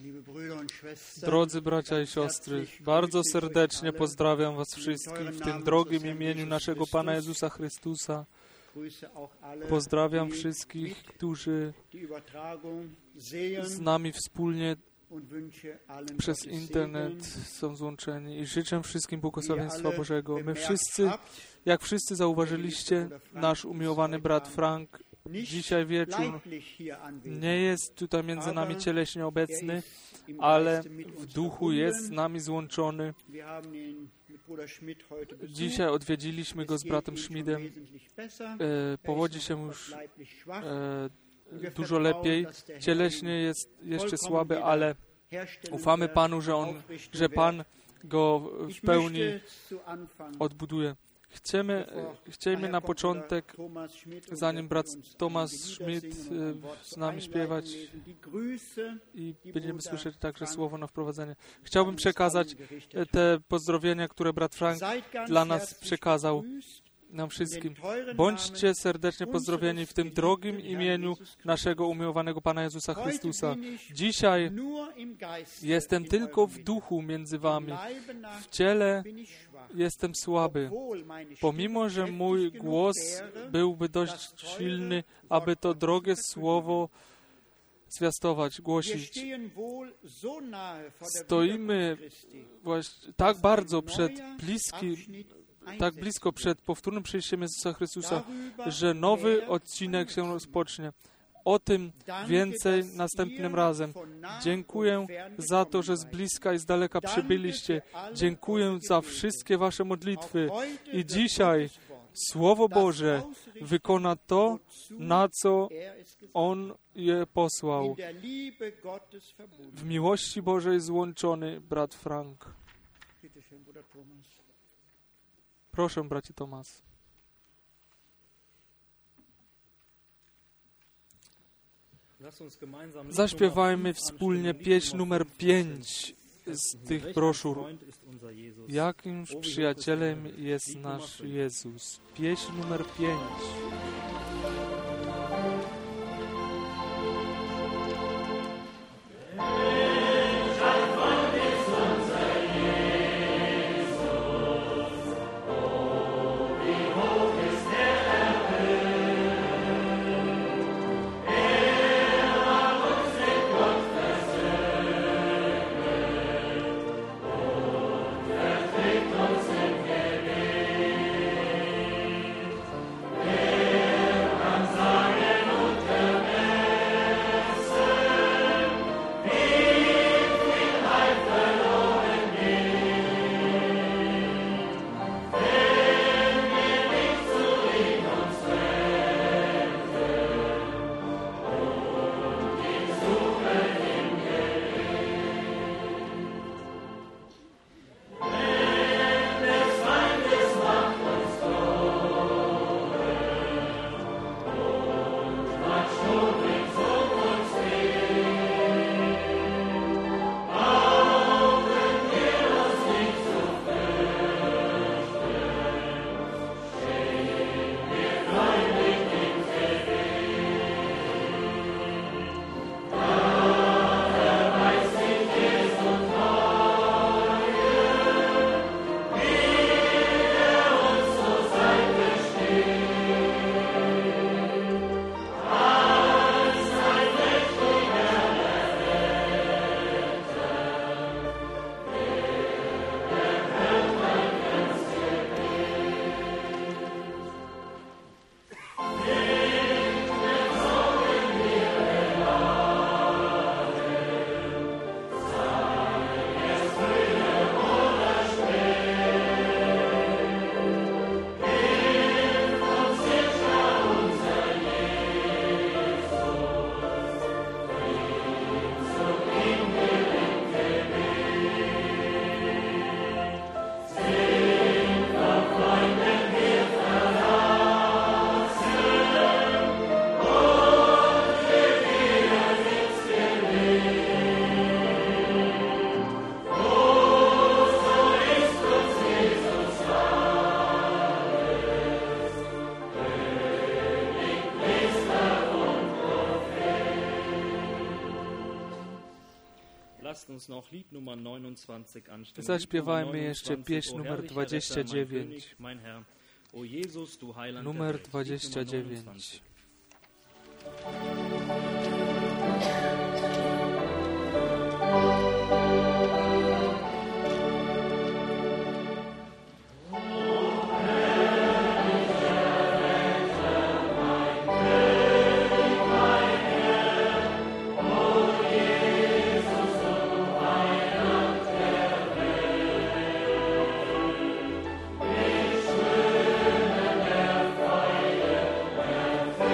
Drodzy bracia i siostry, bardzo serdecznie pozdrawiam was wszystkich w tym drogim imieniu naszego Pana Jezusa Chrystusa. Pozdrawiam wszystkich, którzy z nami wspólnie przez internet są złączeni i życzę wszystkim błogosławieństwa Bożego. My wszyscy, jak wszyscy zauważyliście, nasz umiłowany brat Frank dzisiaj wieczór nie jest tutaj między nami cieleśnie obecny, ale w duchu jest z nami złączony. Dzisiaj odwiedziliśmy go z bratem Schmidem. Powodzi się już dużo lepiej. Cieleśnie jest jeszcze słaby, ale ufamy Panu, że Pan go w pełni odbuduje. Chcemy na początek, zanim brat Thomas Schmidt z nami śpiewać i będziemy słyszeć także słowo na wprowadzenie. Chciałbym przekazać te pozdrowienia, które brat Frank dla nas przekazał nam wszystkim. Bądźcie serdecznie pozdrowieni w tym drogim imieniu naszego umiłowanego Pana Jezusa Chrystusa. Dzisiaj jestem tylko w duchu między wami. W ciele jestem słaby. Pomimo, że mój głos byłby dość silny, aby to drogie słowo zwiastować, głosić. Stoimy właśnie tak bardzo tak blisko przed powtórnym przyjściem Jezusa Chrystusa, że nowy odcinek się rozpocznie. O tym więcej następnym razem. Dziękuję za to, że z bliska i z daleka przybyliście. Dziękuję za wszystkie wasze modlitwy. I dzisiaj Słowo Boże wykona to, na co On je posłał. W miłości Bożej złączony brat Frank. Proszę, bracie Tomas. Zaśpiewajmy wspólnie pieśń numer 5 z tych broszur. Jakimś przyjacielem jest nasz Jezus. Pieśń numer 5. Amen. Zaśpiewajmy jeszcze pieśń numer 29. Numer 29. Amen.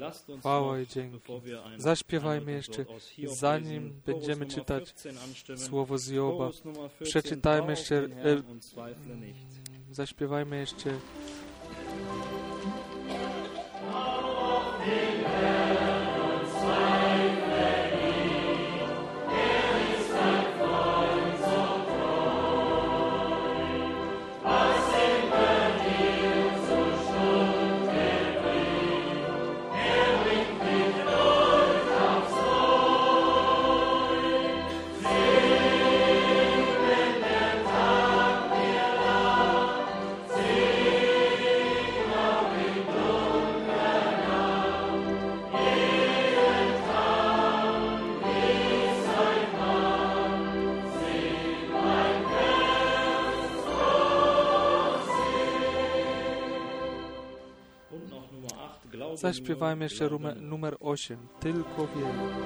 Chwała i dzięki. Zaśpiewajmy jeszcze, zanim będziemy czytać słowo z Joba. Przeczytajmy jeszcze, zaśpiewajmy jeszcze. Zaśpiewajmy jeszcze numer 8. Tylko wiele.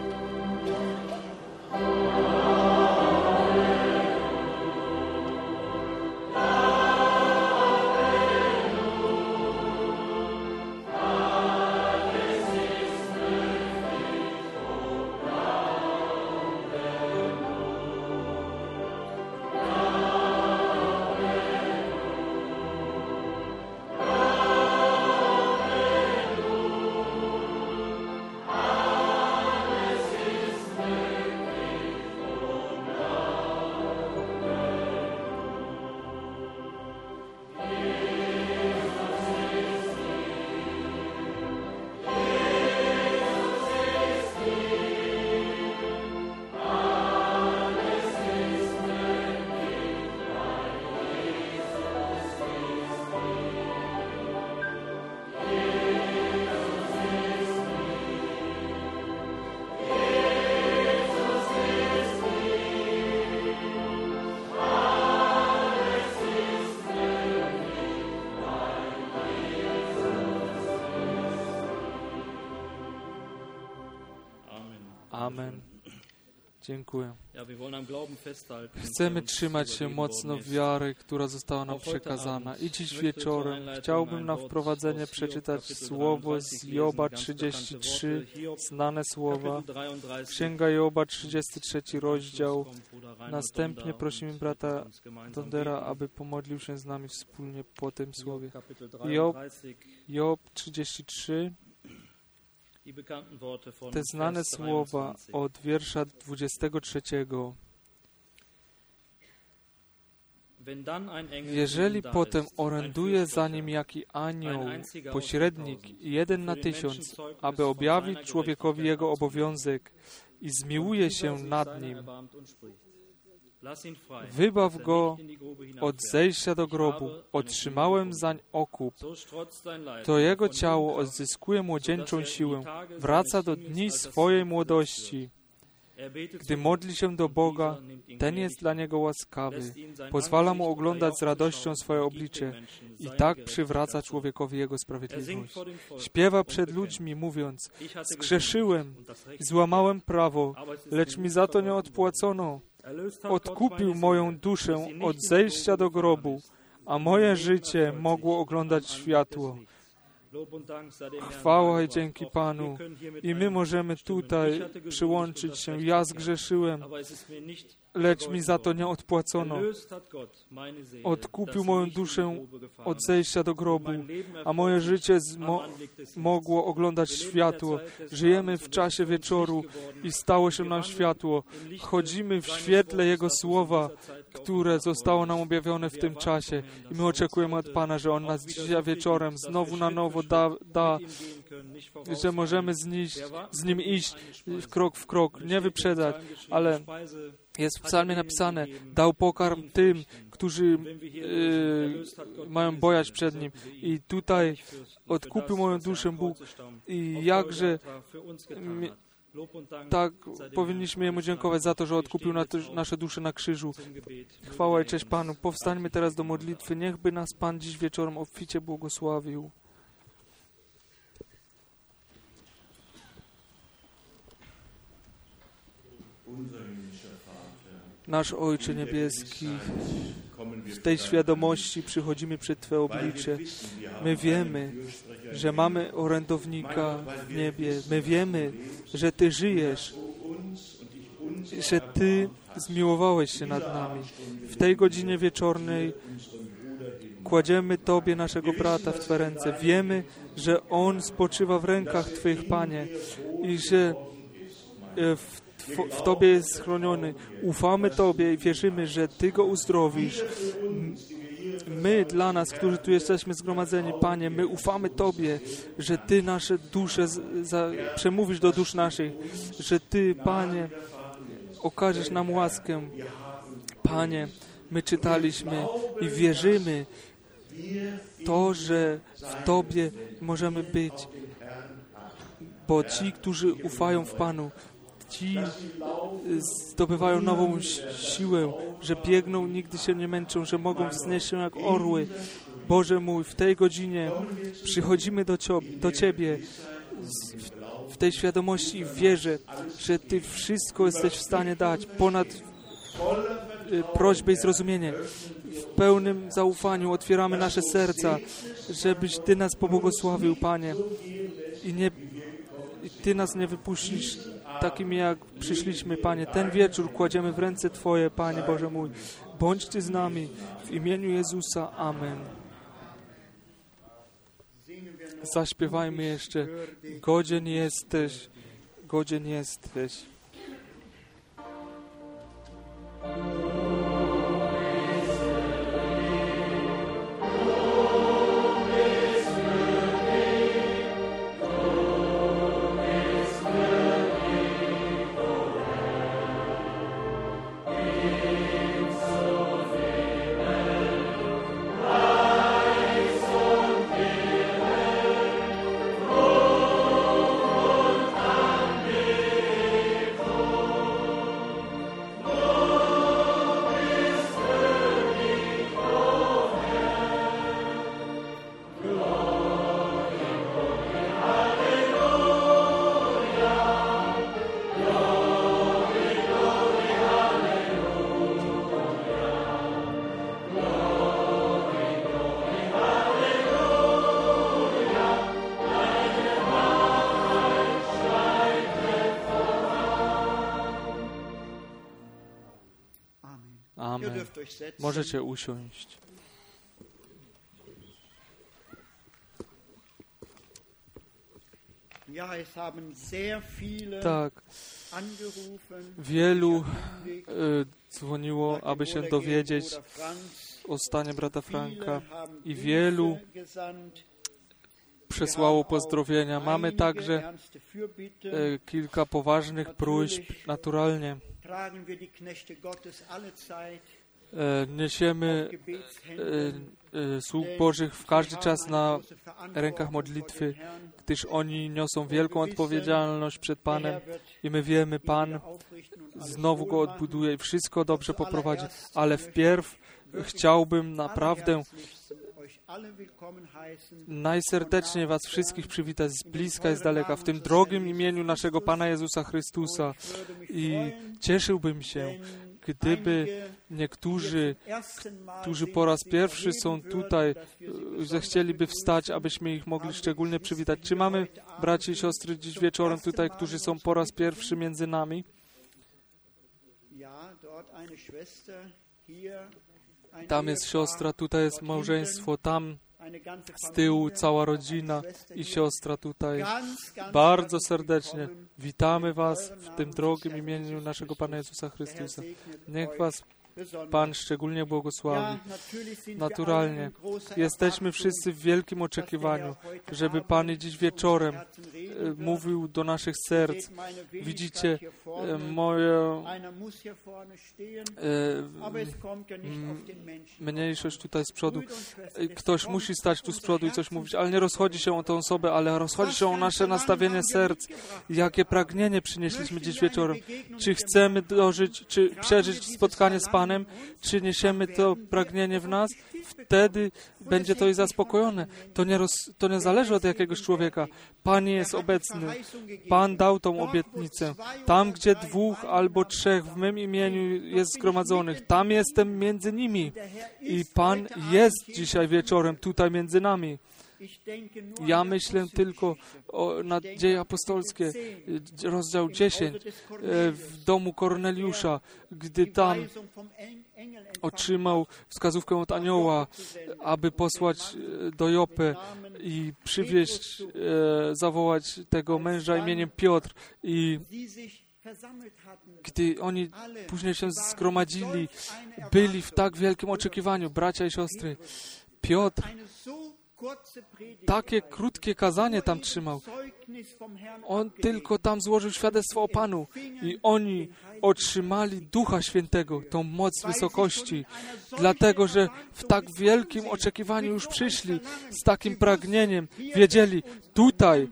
Amen. Dziękuję. Chcemy trzymać się mocno wiary, która została nam przekazana. I dziś wieczorem chciałbym na wprowadzenie przeczytać słowo z Joba 33, znane słowa. Księga Joba, 33 rozdział. Następnie prosimy brata Dondera, aby pomodlił się z nami wspólnie po tym słowie. Job 33. Te znane słowa od wiersza 23. Jeżeli potem oręduje za nim jaki anioł, pośrednik, 1 na 1000, aby objawić człowiekowi jego obowiązek i zmiłuje się nad nim, wybaw go od zejścia do grobu, otrzymałem zań okup. To jego ciało odzyskuje młodzieńczą siłę, wraca do dni swojej młodości. Gdy modli się do Boga, ten jest dla niego łaskawy, pozwala mu oglądać z radością swoje oblicze i tak przywraca człowiekowi jego sprawiedliwość. Śpiewa przed ludźmi, mówiąc: zgrzeszyłem i złamałem prawo, lecz mi za to nie odpłacono. Odkupił moją duszę od zejścia do grobu, a moje życie mogło oglądać światło. Chwała i dzięki Panu. I my możemy tutaj przyłączyć się. Ja zgrzeszyłem, lecz mi za to nie odpłacono. Odkupił moją duszę od zejścia do grobu, a moje życie mogło oglądać światło. Żyjemy w czasie wieczoru i stało się nam światło. Chodzimy w świetle Jego Słowa, które zostało nam objawione w tym czasie. I my oczekujemy od Pana, że On nas dzisiaj wieczorem znowu na nowo da, że możemy z Nim iść krok w krok, nie wyprzedać, ale jest w psalmie napisane: dał pokarm tym, którzy mają bojać przed Nim. I tutaj odkupił moją duszę Bóg. I jakże tak powinniśmy Jemu dziękować za to, że odkupił nasze dusze na krzyżu. Chwała i cześć Panu. Powstańmy teraz do modlitwy. Niechby nas Pan dziś wieczorem obficie błogosławił. Nasz Ojcze Niebieski, w tej świadomości przychodzimy przed Twoje oblicze. My wiemy, że mamy orędownika w niebie. My wiemy, że Ty żyjesz, że Ty zmiłowałeś się nad nami. W tej godzinie wieczornej kładziemy Tobie naszego brata w Twe ręce. Wiemy, że on spoczywa w rękach Twoich, Panie, i że w Tobie jest schroniony. Ufamy Tobie i wierzymy, że Ty go uzdrowisz. My, dla nas, którzy tu jesteśmy zgromadzeni, Panie, my ufamy Tobie, że Ty nasze dusze przemówisz do dusz naszych, że Ty, Panie, okażesz nam łaskę. Panie, my czytaliśmy i wierzymy to, że w Tobie możemy być, bo ci, którzy ufają w Panu, ci zdobywają nową siłę, że biegną, nigdy się nie męczą, że mogą wznieść się jak orły. Boże mój, w tej godzinie przychodzimy do Ciebie w tej świadomości i w wierze, że Ty wszystko jesteś w stanie dać ponad prośbę i zrozumienie. W pełnym zaufaniu otwieramy nasze serca, żebyś Ty nas pobłogosławił, Panie. I Ty nas nie wypuścisz takimi, jak przyszliśmy, Panie. Ten wieczór kładziemy w ręce Twoje, Panie Boże mój. Bądź Ty z nami. W imieniu Jezusa. Amen. Zaśpiewajmy jeszcze. Godzien jesteś, godzien jesteś. Amen. Możecie usiąść. Tak, wielu dzwoniło, aby się dowiedzieć o stanie brata Franka i wielu przesłało pozdrowienia. Mamy także kilka poważnych próśb, naturalnie. Niesiemy sług Bożych w każdy czas na rękach modlitwy, gdyż oni niosą wielką odpowiedzialność przed Panem i my wiemy, Pan znowu go odbuduje i wszystko dobrze poprowadzi. Ale wpierw chciałbym naprawdę najserdeczniej Was wszystkich przywitać z bliska i z daleka w tym drogim imieniu naszego Pana Jezusa Chrystusa i cieszyłbym się, gdyby niektórzy, którzy po raz pierwszy są tutaj, zechcieliby wstać, abyśmy ich mogli szczególnie przywitać. Czy mamy braci i siostry dziś wieczorem tutaj, którzy są po raz pierwszy między nami? Tam jest siostra, tutaj jest małżeństwo, tam z tyłu cała rodzina i siostra tutaj. Bardzo serdecznie witamy Was w tym drogim imieniu naszego Pana Jezusa Chrystusa. Niech Was Pan szczególnie błogosławi. Naturalnie jesteśmy wszyscy w wielkim oczekiwaniu, żeby Pan dziś wieczorem mówił do naszych serc. Widzicie moją mniejszość tutaj z przodu. Ktoś musi stać tu z przodu i coś mówić, ale nie rozchodzi się o tę osobę, ale rozchodzi się o nasze nastawienie serc. Jakie pragnienie przynieśliśmy dziś wieczorem. Czy chcemy dożyć, czy przeżyć spotkanie z Panem, czy niesiemy to pragnienie w nas, wtedy będzie to i zaspokojone. To nie zależy od jakiegoś człowieka. Pan jest obecny. Pan dał tą obietnicę. Tam, gdzie 2 albo 3 w mym imieniu jest zgromadzonych, tam jestem między nimi. I Pan jest dzisiaj wieczorem tutaj między nami. Ja myślę tylko na Dzieje Apostolskie, rozdział 10, w domu Korneliusza, gdy tam otrzymał wskazówkę od anioła, aby posłać do Jopy i przywieźć, zawołać tego męża imieniem Piotr. I gdy oni później się zgromadzili, byli w tak wielkim oczekiwaniu, bracia i siostry. Piotr takie krótkie kazanie tam trzymał. On tylko tam złożył świadectwo o Panu i oni otrzymali Ducha Świętego, tą moc wysokości, dlatego, że w tak wielkim oczekiwaniu już przyszli, z takim pragnieniem, wiedzieli, tutaj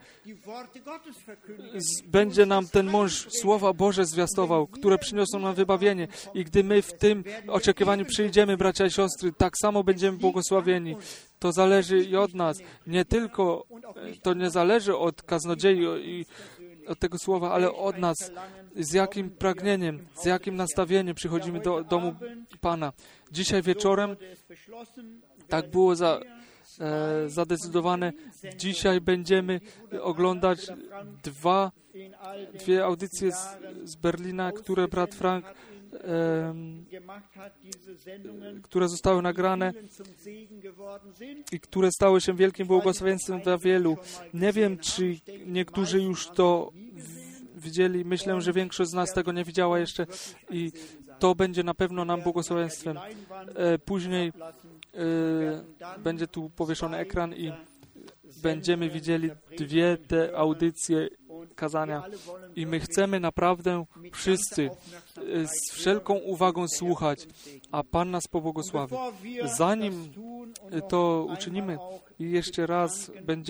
będzie nam ten mąż Słowa Boże zwiastował, które przyniosą nam wybawienie. I gdy my w tym oczekiwaniu przyjdziemy, bracia i siostry, tak samo będziemy błogosławieni. To zależy i od nas. Nie tylko, to nie zależy od kaznodziei i od tego słowa, ale od nas. Z jakim pragnieniem, z jakim nastawieniem przychodzimy do domu Pana. Dzisiaj wieczorem tak było zadecydowane. Dzisiaj będziemy oglądać dwie audycje z Berlina, które brat Frank, które zostały nagrane i które stały się wielkim błogosławieństwem dla wielu. Nie wiem, czy niektórzy już to widzieli. Myślę, że większość z nas tego nie widziała jeszcze i to będzie na pewno nam błogosławieństwem. Później będzie tu powieszony ekran i będziemy widzieli te audycje kazania. I my chcemy naprawdę wszyscy z wszelką uwagą słuchać, a Pan nas pobłogosławi. Zanim to uczynimy i jeszcze raz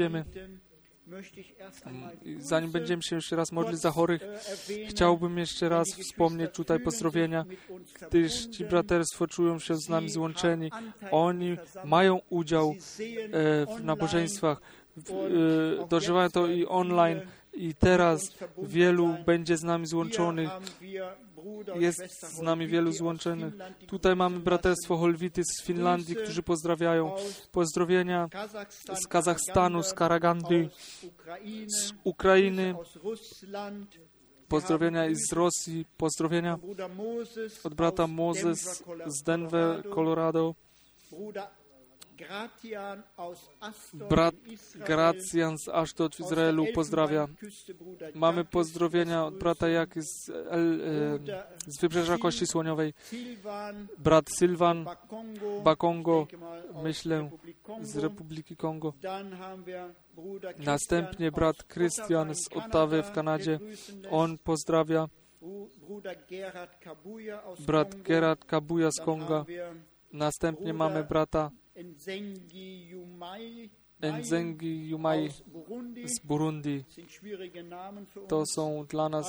zanim będziemy się jeszcze raz modlić za chorych, chciałbym jeszcze raz wspomnieć tutaj pozdrowienia, gdyż ci braterstwo czują się z nami złączeni. Oni mają udział w nabożeństwach, dożywają to i online i teraz wielu będzie z nami złączonych. Jest z nami wielu złączonych. Tutaj mamy braterstwo Holwity z Finlandii, którzy pozdrawiają. Pozdrowienia z Kazachstanu, z Karagandy, z Ukrainy. Pozdrowienia i z Rosji. Pozdrowienia od brata Moses z Denver, Colorado. Brat Gracjan z Ashdod w Izraelu pozdrawia. Mamy pozdrowienia od brata Jaki z Wybrzeża Kości Słoniowej. Brat Sylwan Bakongo, myślę, z Republiki Kongo. Następnie brat Krystian z Ottawy w Kanadzie. On pozdrawia. Brat Gerard Kabuya z Konga. Następnie mamy brata Nzengi Yumai z Burundi. To są dla nas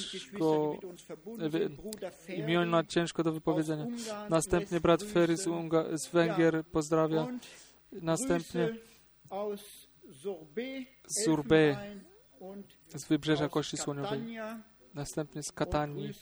imiona ciężko do wypowiedzenia. Następnie brat Ferry z Węgier pozdrawia. Następnie z Surbe z Wybrzeża Kości Słoniowej. Następnie z Katanii.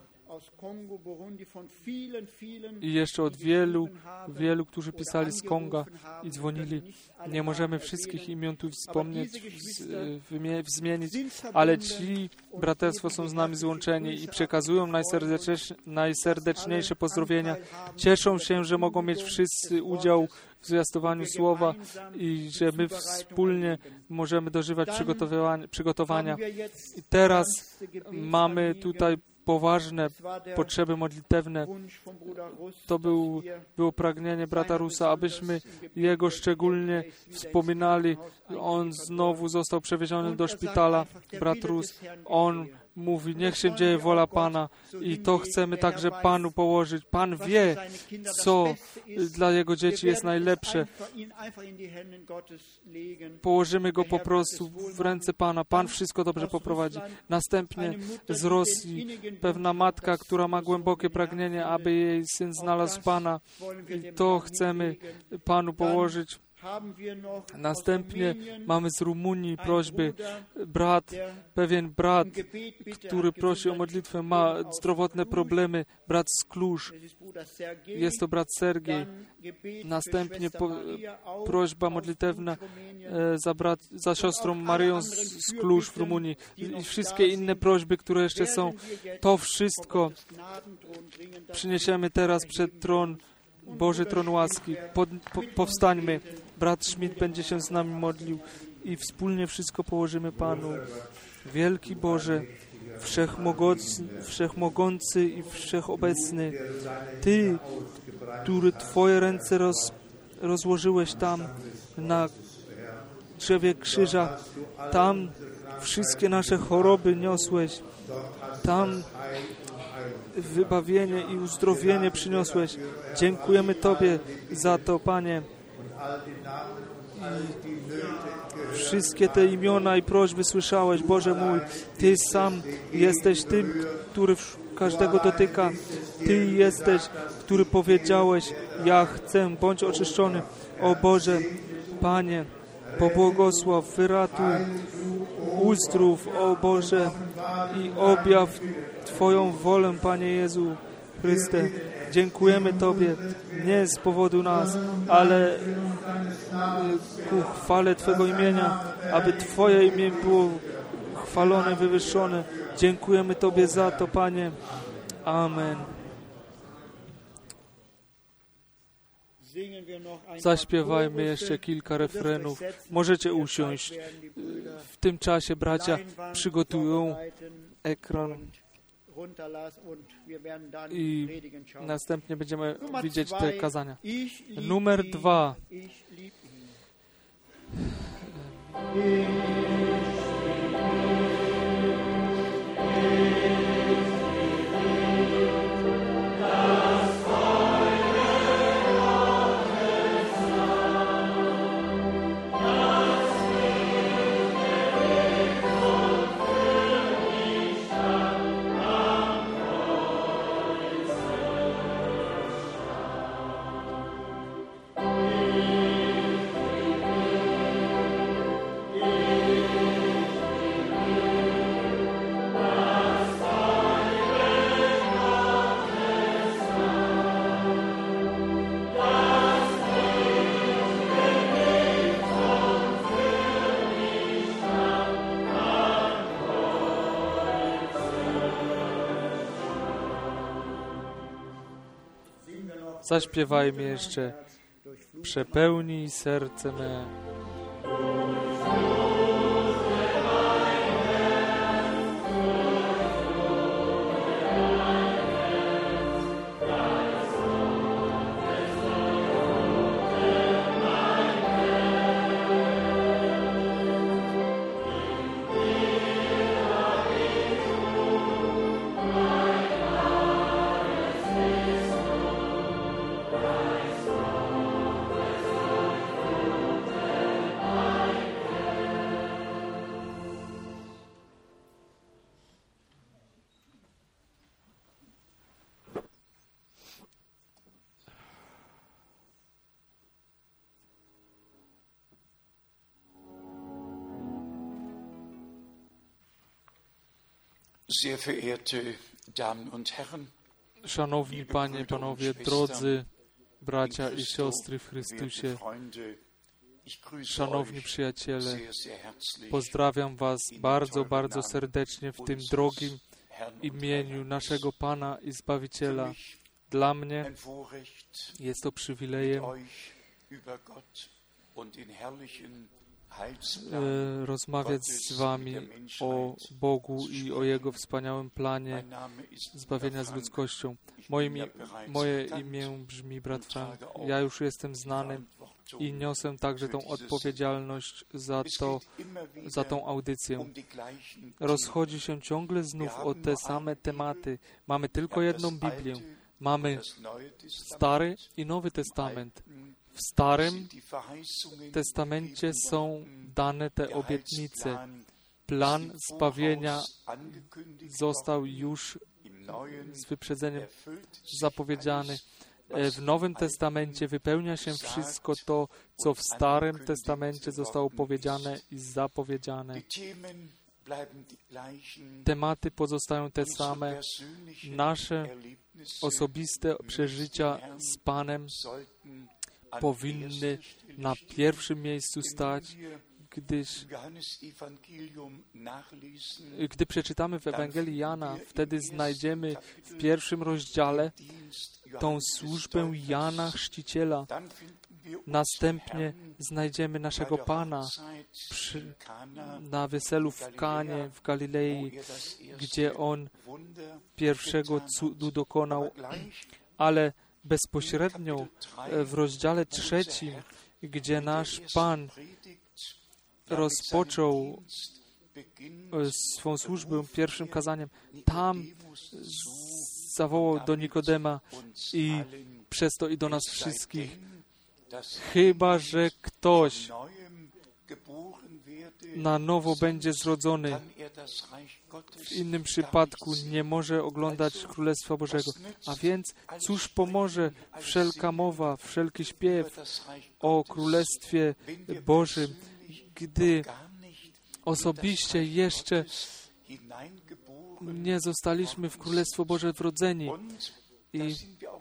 I jeszcze od wielu, którzy pisali z Konga i dzwonili. Nie możemy wszystkich imion tu wspomnieć, wzmienić, ale ci braterstwo są z nami złączeni i przekazują najserdeczniejsze pozdrowienia. Cieszą się, że mogą mieć wszyscy udział w zwiastowaniu słowa i że my wspólnie możemy dożywać przygotowania. I teraz mamy tutaj poważne potrzeby modlitewne. To było pragnienie brata Rusa, abyśmy jego szczególnie wspominali. On znowu został przewieziony do szpitala. Brat Rus, on mówi, niech się dzieje wola Pana i to chcemy także Panu położyć. Pan wie, co dla Jego dzieci jest najlepsze. Położymy go po prostu w ręce Pana. Pan wszystko dobrze poprowadzi. Następnie z Rosji pewna matka, która ma głębokie pragnienie, aby jej syn znalazł Pana. I to chcemy Panu położyć. Następnie mamy z Rumunii prośby. Pewien brat, który prosi o modlitwę, ma zdrowotne problemy. Brat z Kluż. Jest to brat Sergiej. Następnie prośba modlitewna za siostrą Marią z Kluż w Rumunii. I wszystkie inne prośby, które jeszcze są. To wszystko przyniesiemy teraz przed tron, Boży tron łaski. Powstańmy. Brat Schmidt będzie się z nami modlił i wspólnie wszystko położymy Panu. Wielki Boże, wszechmogący i wszechobecny, Ty, który Twoje ręce rozłożyłeś tam na drzewie krzyża, tam wszystkie nasze choroby niosłeś, tam wybawienie i uzdrowienie przyniosłeś. Dziękujemy Tobie za to, Panie. I wszystkie te imiona i prośby słyszałeś, Boże mój. Ty sam jesteś tym, który każdego dotyka. Ty jesteś, który powiedziałeś, ja chcę, bądź oczyszczony. O Boże, Panie, pobłogosław, wyratuj, uzdrów, o Boże, i objaw Twoją wolę, Panie Jezu Chryste. Dziękujemy Tobie, nie z powodu nas, ale ku chwale Twego imienia, aby Twoje imię było chwalone, wywyższone. Dziękujemy Tobie za to, Panie. Amen. Zaśpiewajmy jeszcze kilka refrenów. Możecie usiąść. W tym czasie bracia przygotują ekran i następnie będziemy widzieć te kazania. Numer 2. Zaśpiewajmy jeszcze. Przepełnij serce me. Sehr verehrte Damen und Herren, Szanowni Panie, Panowie, drodzy bracia i siostry w Chrystusie, szanowni przyjaciele, pozdrawiam Was bardzo, bardzo serdecznie w tym drogim imieniu naszego Pana i Zbawiciela. Dla mnie jest to przywilejem rozmawiać z Wami o Bogu i o Jego wspaniałym planie zbawienia z ludzkością. Moje imię brzmi brat Frank. Ja już jestem znany i niosę także tą odpowiedzialność za tą audycję. Rozchodzi się ciągle znów o te same tematy. Mamy tylko jedną Biblię. Mamy Stary i Nowy Testament. W Starym Testamencie są dane te obietnice. Plan zbawienia został już z wyprzedzeniem zapowiedziany. w Nowym Testamencie wypełnia się wszystko to, co w Starym Testamencie zostało powiedziane i zapowiedziane. Tematy pozostają te same. Nasze osobiste przeżycia z Panem powinny na pierwszym miejscu stać, gdy przeczytamy w Ewangelii Jana, wtedy znajdziemy w pierwszym rozdziale tą służbę Jana Chrzciciela. Następnie znajdziemy naszego Pana na weselu w Kanie w Galilei, gdzie On pierwszego cudu dokonał, ale bezpośrednio w rozdziale 3, gdzie nasz Pan rozpoczął swą służbę pierwszym kazaniem, tam zawołał do Nikodema i przez to i do nas wszystkich: chyba że ktoś na nowo będzie zrodzony, w innym przypadku nie może oglądać Królestwa Bożego. A więc cóż pomoże wszelka mowa, wszelki śpiew o Królestwie Bożym, gdy osobiście jeszcze nie zostaliśmy w Królestwo Boże wrodzeni. I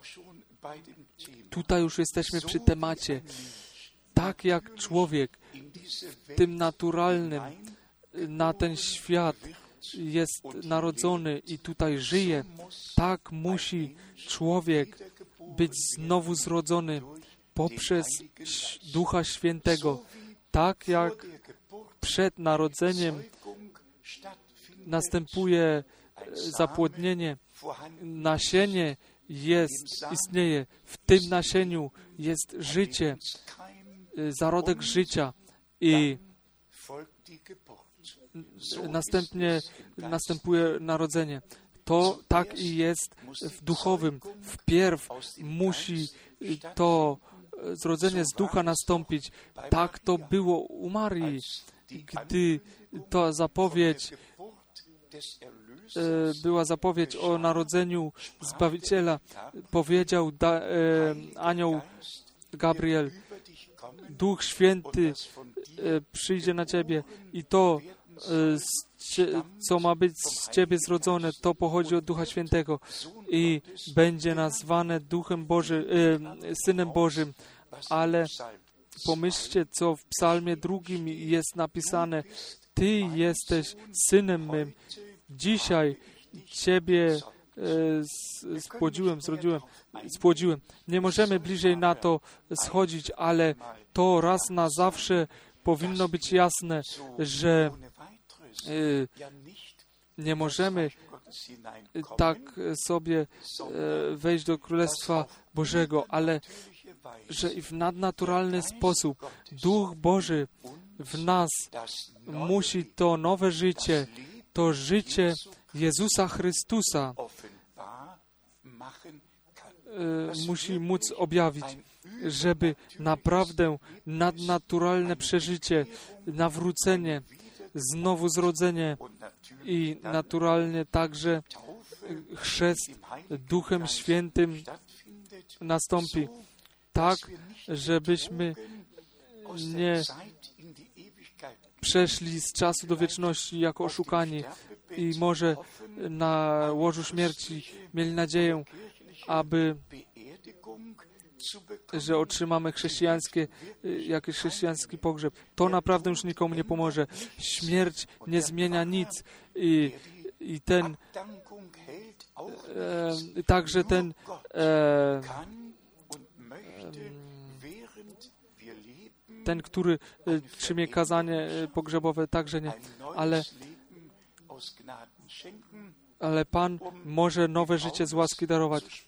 tutaj już jesteśmy przy temacie. Tak jak człowiek w tym naturalnym na ten świat jest narodzony i tutaj żyje, tak musi człowiek być znowu zrodzony poprzez Ducha Świętego. Tak jak przed narodzeniem następuje zapłodnienie, nasienie istnieje. W tym nasieniu jest życie, zarodek życia i następnie następuje narodzenie. To tak i jest w duchowym. Wpierw musi to zrodzenie z ducha nastąpić. Tak to było u Marii, gdy ta zapowiedź była zapowiedź o narodzeniu Zbawiciela. Powiedział anioł Gabriel: Duch Święty przyjdzie na Ciebie i to, co ma być z Ciebie zrodzone, to pochodzi od Ducha Świętego i będzie nazwane Duchem Bożym, Synem Bożym. Ale pomyślcie, co w Psalmie 2 jest napisane: Ty jesteś Synem mym. Dzisiaj Ciebie spłodziłem. Nie możemy bliżej na to schodzić, ale to raz na zawsze powinno być jasne, że nie możemy tak sobie wejść do Królestwa Bożego, ale że i w nadnaturalny sposób Duch Boży w nas musi to nowe życie, to życie Jezusa Chrystusa musi móc objawić, żeby naprawdę nadnaturalne przeżycie, nawrócenie, znowu-zrodzenie i naturalnie także chrzest Duchem Świętym nastąpi. Tak, żebyśmy nie przeszli z czasu do wieczności jako oszukani i może na łożu śmierci mieli nadzieję, że otrzymamy jakiś chrześcijański pogrzeb. To naprawdę już nikomu nie pomoże. Śmierć nie zmienia nic i także ten, który trzymie kazanie pogrzebowe, także nie. Ale Pan może nowe życie z łaski darować.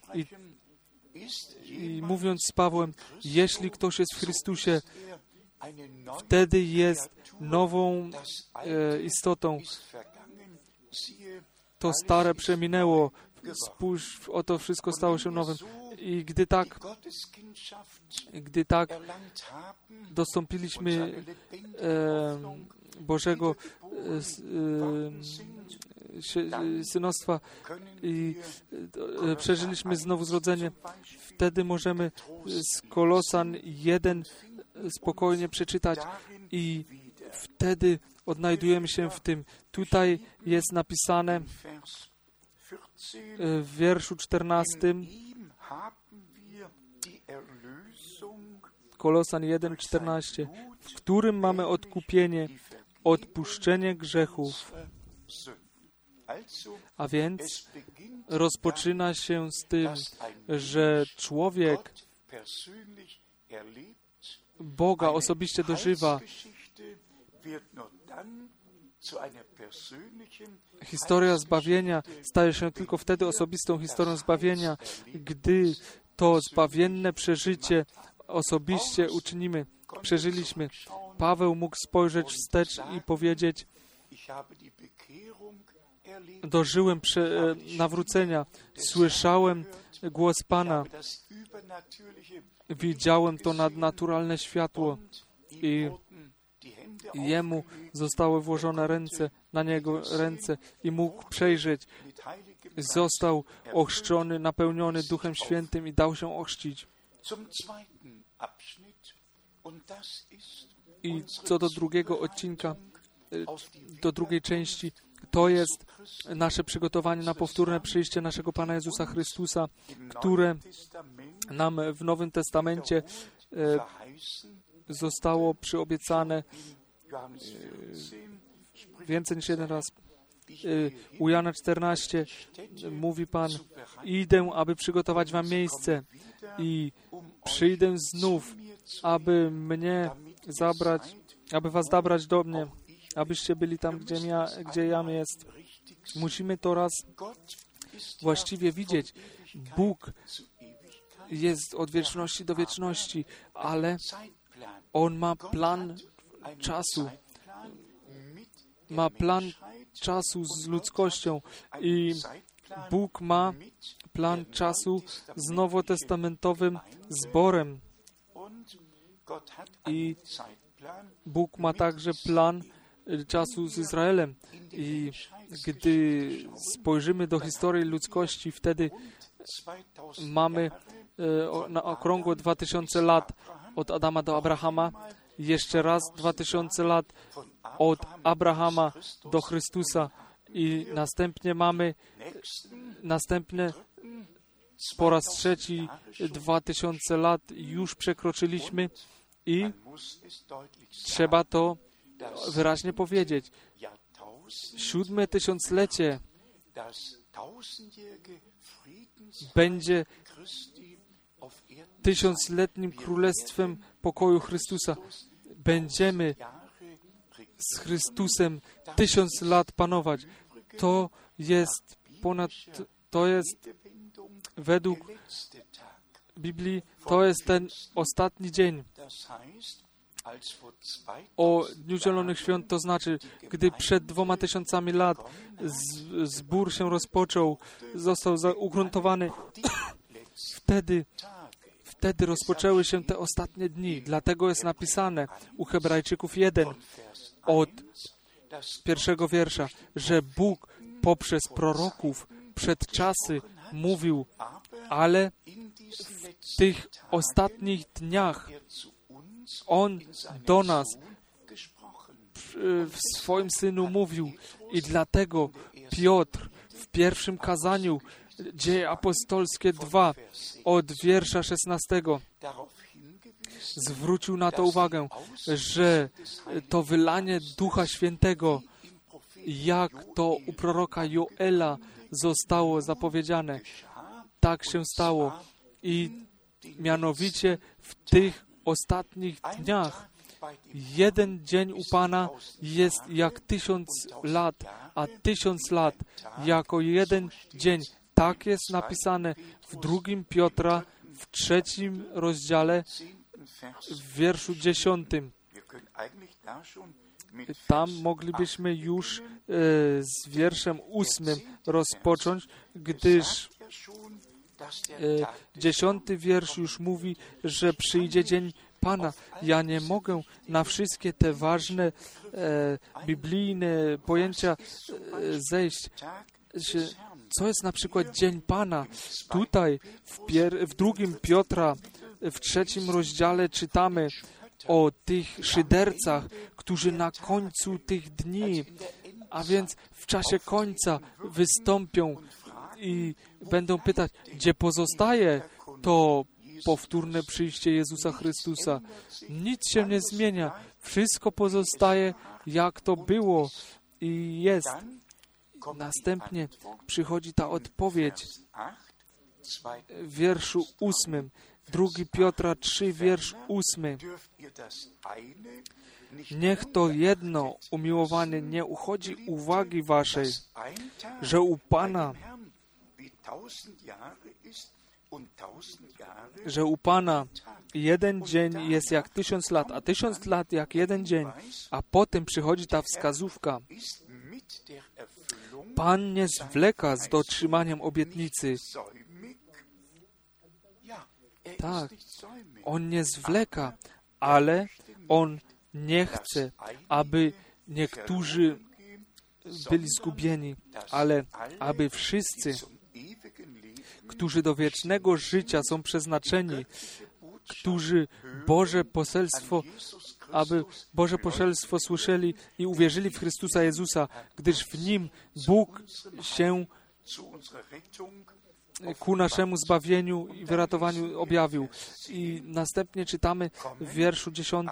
I mówiąc z Pawłem, jeśli ktoś jest w Chrystusie, wtedy jest nową istotą. To stare przeminęło. Spójrz, oto wszystko stało się nowym. I gdy tak dostąpiliśmy Bożego synostwa i przeżyliśmy znowu zrodzenie, wtedy możemy z Kolosan 1 spokojnie przeczytać i wtedy odnajdujemy się w tym. Tutaj jest napisane w wierszu 14, Kolosan 1:14, w którym mamy odkupienie, odpuszczenie grzechów. A więc rozpoczyna się z tym, że człowiek Boga osobiście dożywa. Historia zbawienia staje się tylko wtedy osobistą historią zbawienia, gdy to zbawienne przeżycie osobiście przeżyliśmy. Paweł mógł spojrzeć wstecz i powiedzieć: dożyłem nawrócenia, słyszałem głos Pana, widziałem to nadnaturalne światło i jemu zostały włożone na niego ręce i mógł przejrzeć. Został ochrzczony, napełniony Duchem Świętym i dał się ochrzcić. I co do drugiego odcinka, do drugiej części, to jest nasze przygotowanie na powtórne przyjście naszego Pana Jezusa Chrystusa, które nam w Nowym Testamencie zostało przyobiecane więcej niż jeden raz. U Jana 14 mówi Pan: idę, aby przygotować wam miejsce i przyjdę znów, aby was zabrać do mnie, abyście byli tam, gdzie ja jest. Musimy to raz właściwie widzieć. Bóg jest od wieczności do wieczności, ale On ma plan czasu. Ma plan czasu z ludzkością i Bóg ma plan czasu z nowotestamentowym zborem. I Bóg ma także plan czasu z Izraelem. I gdy spojrzymy do historii ludzkości, wtedy mamy na okrągło 2000 lat od Adama do Abrahama, jeszcze raz 2000 lat od Abrahama do Chrystusa i następnie mamy po raz trzeci 2000 lat już przekroczyliśmy i trzeba to wyraźnie powiedzieć. 7. tysiąclecie będzie tysiącletnim królestwem pokoju Chrystusa. Będziemy z Chrystusem 1000 lat panować. To jest według Biblii, to jest ten ostatni dzień. O Dniu Zielonych Świąt, to znaczy, gdy przed 2000 lat zbór się rozpoczął, został ugruntowany, wtedy rozpoczęły się te ostatnie dni. Dlatego jest napisane u Hebrajczyków 1 od 1 wiersza, że Bóg poprzez proroków przed czasy mówił, ale w tych ostatnich dniach On do nas w swoim Synu mówił i dlatego Piotr w pierwszym kazaniu Dzieje Apostolskie 2 od wiersza 16 zwrócił na to uwagę, że to wylanie Ducha Świętego, jak to u proroka Joela zostało zapowiedziane, tak się stało. I mianowicie w tych ostatnich dniach jeden dzień u Pana jest jak 1000 lat, a 1000 lat jako jeden dzień. Tak jest napisane w 2 Piotra, w 3 rozdziale, w wierszu 10. Tam moglibyśmy już z wierszem 8 rozpocząć, gdyż 10 wiersz już mówi, że przyjdzie dzień Pana. Ja nie mogę na wszystkie te ważne biblijne pojęcia zejść. Co jest na przykład Dzień Pana? Tutaj w 2 Piotra, w 3 rozdziale czytamy o tych szydercach, którzy na końcu tych dni, a więc w czasie końca wystąpią i będą pytać, gdzie pozostaje to powtórne przyjście Jezusa Chrystusa. Nic się nie zmienia. Wszystko pozostaje, jak to było i jest. Następnie przychodzi ta odpowiedź w wierszu 8. 2 Piotra 3, wiersz 8. Niech to jedno, umiłowanie, nie uchodzi uwagi waszej, że u Pana jeden dzień jest jak 1000 lat, a 1000 lat jak jeden dzień, a potem przychodzi ta wskazówka. Pan nie zwleka z dotrzymaniem obietnicy. Tak, On nie zwleka, ale On nie chce, aby niektórzy byli zgubieni, ale aby wszyscy, którzy do wiecznego życia są przeznaczeni, którzy aby Boże poselstwo słyszeli i uwierzyli w Chrystusa Jezusa, gdyż w Nim Bóg się ku naszemu zbawieniu i wyratowaniu objawił. I następnie czytamy w wierszu 10.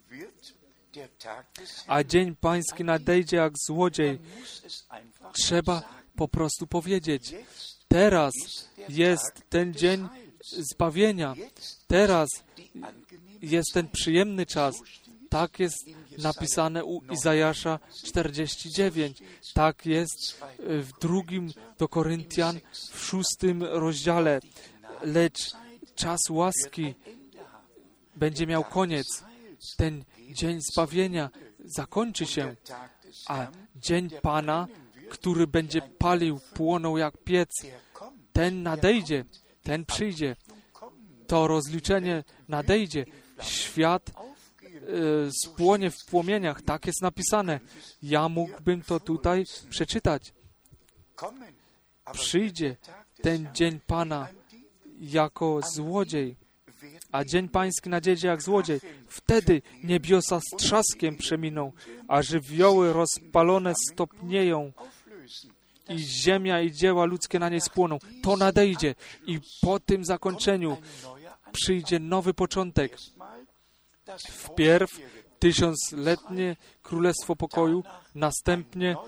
A dzień Pański nadejdzie jak złodziej. Trzeba po prostu powiedzieć, teraz jest ten dzień zbawienia. Teraz jest ten przyjemny czas. Tak jest napisane u Izajasza 49. Tak jest w 2 do Koryntian w 6 rozdziale. Lecz czas łaski będzie miał koniec. Ten dzień zbawienia zakończy się, a dzień Pana, który będzie palił, płonął jak piec, ten nadejdzie, ten przyjdzie. To rozliczenie nadejdzie. Świat spłonie w płomieniach. Tak jest napisane. Ja mógłbym to tutaj przeczytać. Przyjdzie ten dzień Pana jako złodziej, a dzień Pański nadejdzie jak złodziej. Wtedy niebiosa z trzaskiem przeminą, a żywioły rozpalone stopnieją i ziemia i dzieła ludzkie na niej spłoną. To nadejdzie i po tym zakończeniu przyjdzie nowy początek. Wpierw 1000-letnie Królestwo Pokoju, następnie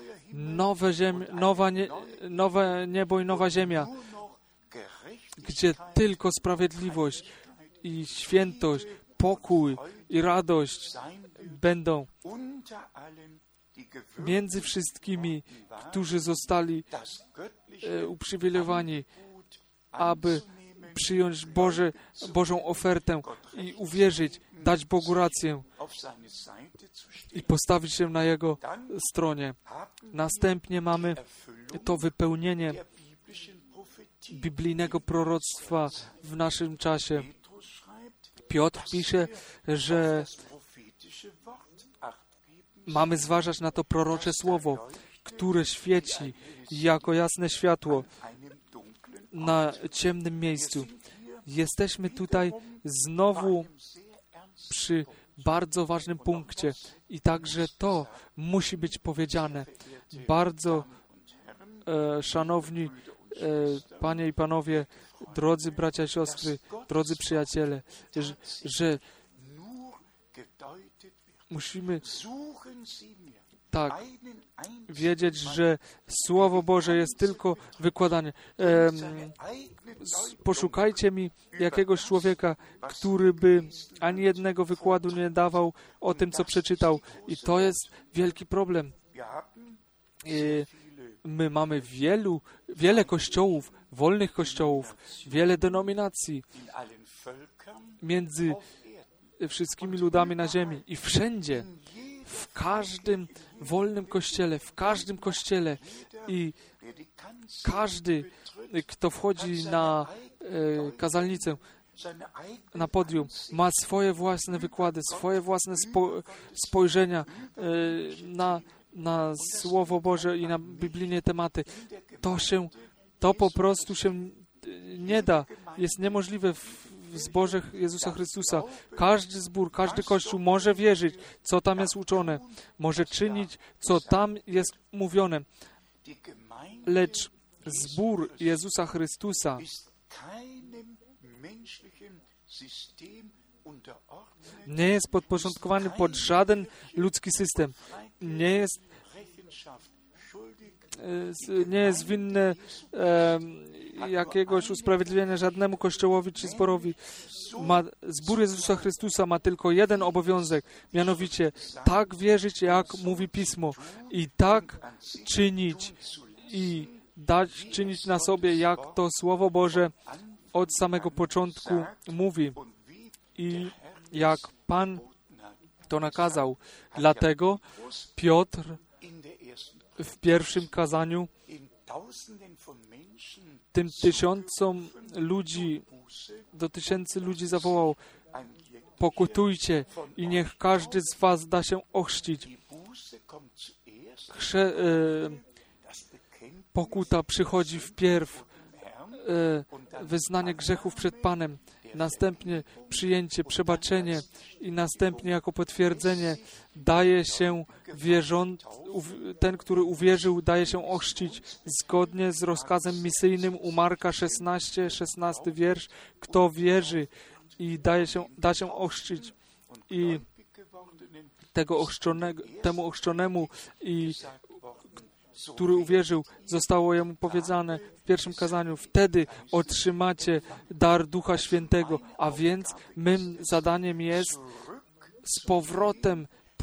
nowe niebo i nowa ziemia, gdzie tylko sprawiedliwość i świętość, pokój i radość będą między wszystkimi, którzy zostali uprzywilejowani, aby przyjąć Bożą ofertę i uwierzyć, dać Bogu rację i postawić się na Jego stronie. Następnie mamy to wypełnienie biblijnego proroctwa w naszym czasie. Piotr pisze, że mamy zważać na to prorocze słowo, które świeci jako jasne światło na ciemnym miejscu. Jesteśmy tutaj znowu przy bardzo ważnym punkcie i także to musi być powiedziane. Bardzo szanowni panie i panowie, drodzy bracia i siostry, drodzy przyjaciele, że musimy tak wiedzieć, że Słowo Boże jest tylko wykładanie. Poszukajcie mi jakiegoś człowieka, który by ani jednego wykładu nie dawał o tym, co przeczytał. I to jest wielki problem. My mamy wiele kościołów, wolnych kościołów, wiele denominacji między wszystkimi ludami na ziemi i wszędzie, w każdym wolnym kościele, w każdym kościele i każdy, kto wchodzi na kazalnicę, na podium, ma swoje własne wykłady, swoje własne spojrzenia na Słowo Boże i na biblijne tematy. To po prostu się nie da. Jest niemożliwe w zborze Jezusa Chrystusa. Każdy zbór, każdy kościół może wierzyć, co tam jest uczone. Może czynić, co tam jest mówione. Lecz zbór Jezusa Chrystusa nie jest podporządkowany pod żaden ludzki system. Nie jest winny jakiegoś usprawiedliwienia żadnemu kościołowi czy zborowi. Zbór Jezusa Chrystusa ma tylko jeden obowiązek, mianowicie tak wierzyć, jak mówi Pismo, i tak czynić i dać czynić na sobie, jak to Słowo Boże od samego początku mówi i jak Pan to nakazał. Dlatego Piotr w pierwszym kazaniu tym do tysięcy ludzi zawołał: pokutujcie i niech każdy z was da się ochrzcić. Pokuta przychodzi wpierw wyznanie grzechów przed Panem, następnie przyjęcie, przebaczenie i następnie jako potwierdzenie daje się ten, który uwierzył, daje się ochrzcić zgodnie z rozkazem misyjnym u Marka 16 wiersz. Kto wierzy i da się ochrzcić i temu ochrzczonemu i który uwierzył, zostało jemu powiedziane w pierwszym kazaniu: wtedy otrzymacie dar Ducha Świętego. A więc mym zadaniem jest z powrotem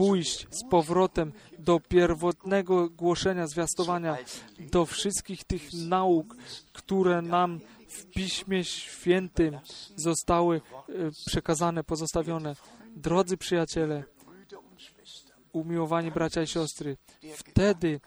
do pierwotnego głoszenia, zwiastowania, do wszystkich tych nauk, które nam w Piśmie Świętym zostały przekazane, pozostawione. Drodzy przyjaciele, umiłowani bracia i siostry, wtedy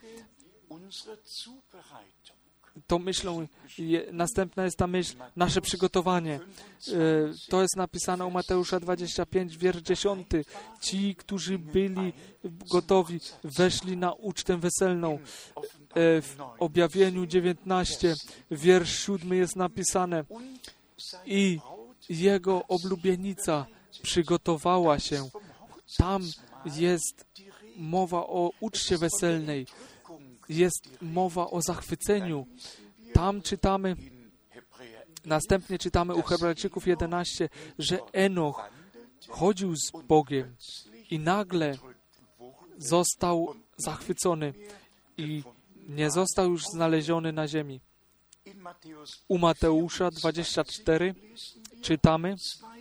tą myślą, następna jest ta myśl, nasze przygotowanie. To jest napisane u Mateusza 25, wiersz 10. Ci, którzy byli gotowi, weszli na ucztę weselną. W Objawieniu 19, wiersz 7 jest napisane: i jego oblubienica przygotowała się. Tam jest mowa o uczcie weselnej. Jest mowa o zachwyceniu. Tam czytamy, następnie czytamy u Hebrajczyków 11, że Enoch chodził z Bogiem i nagle został zachwycony i nie został już znaleziony na ziemi. U Mateusza 24 czytamy: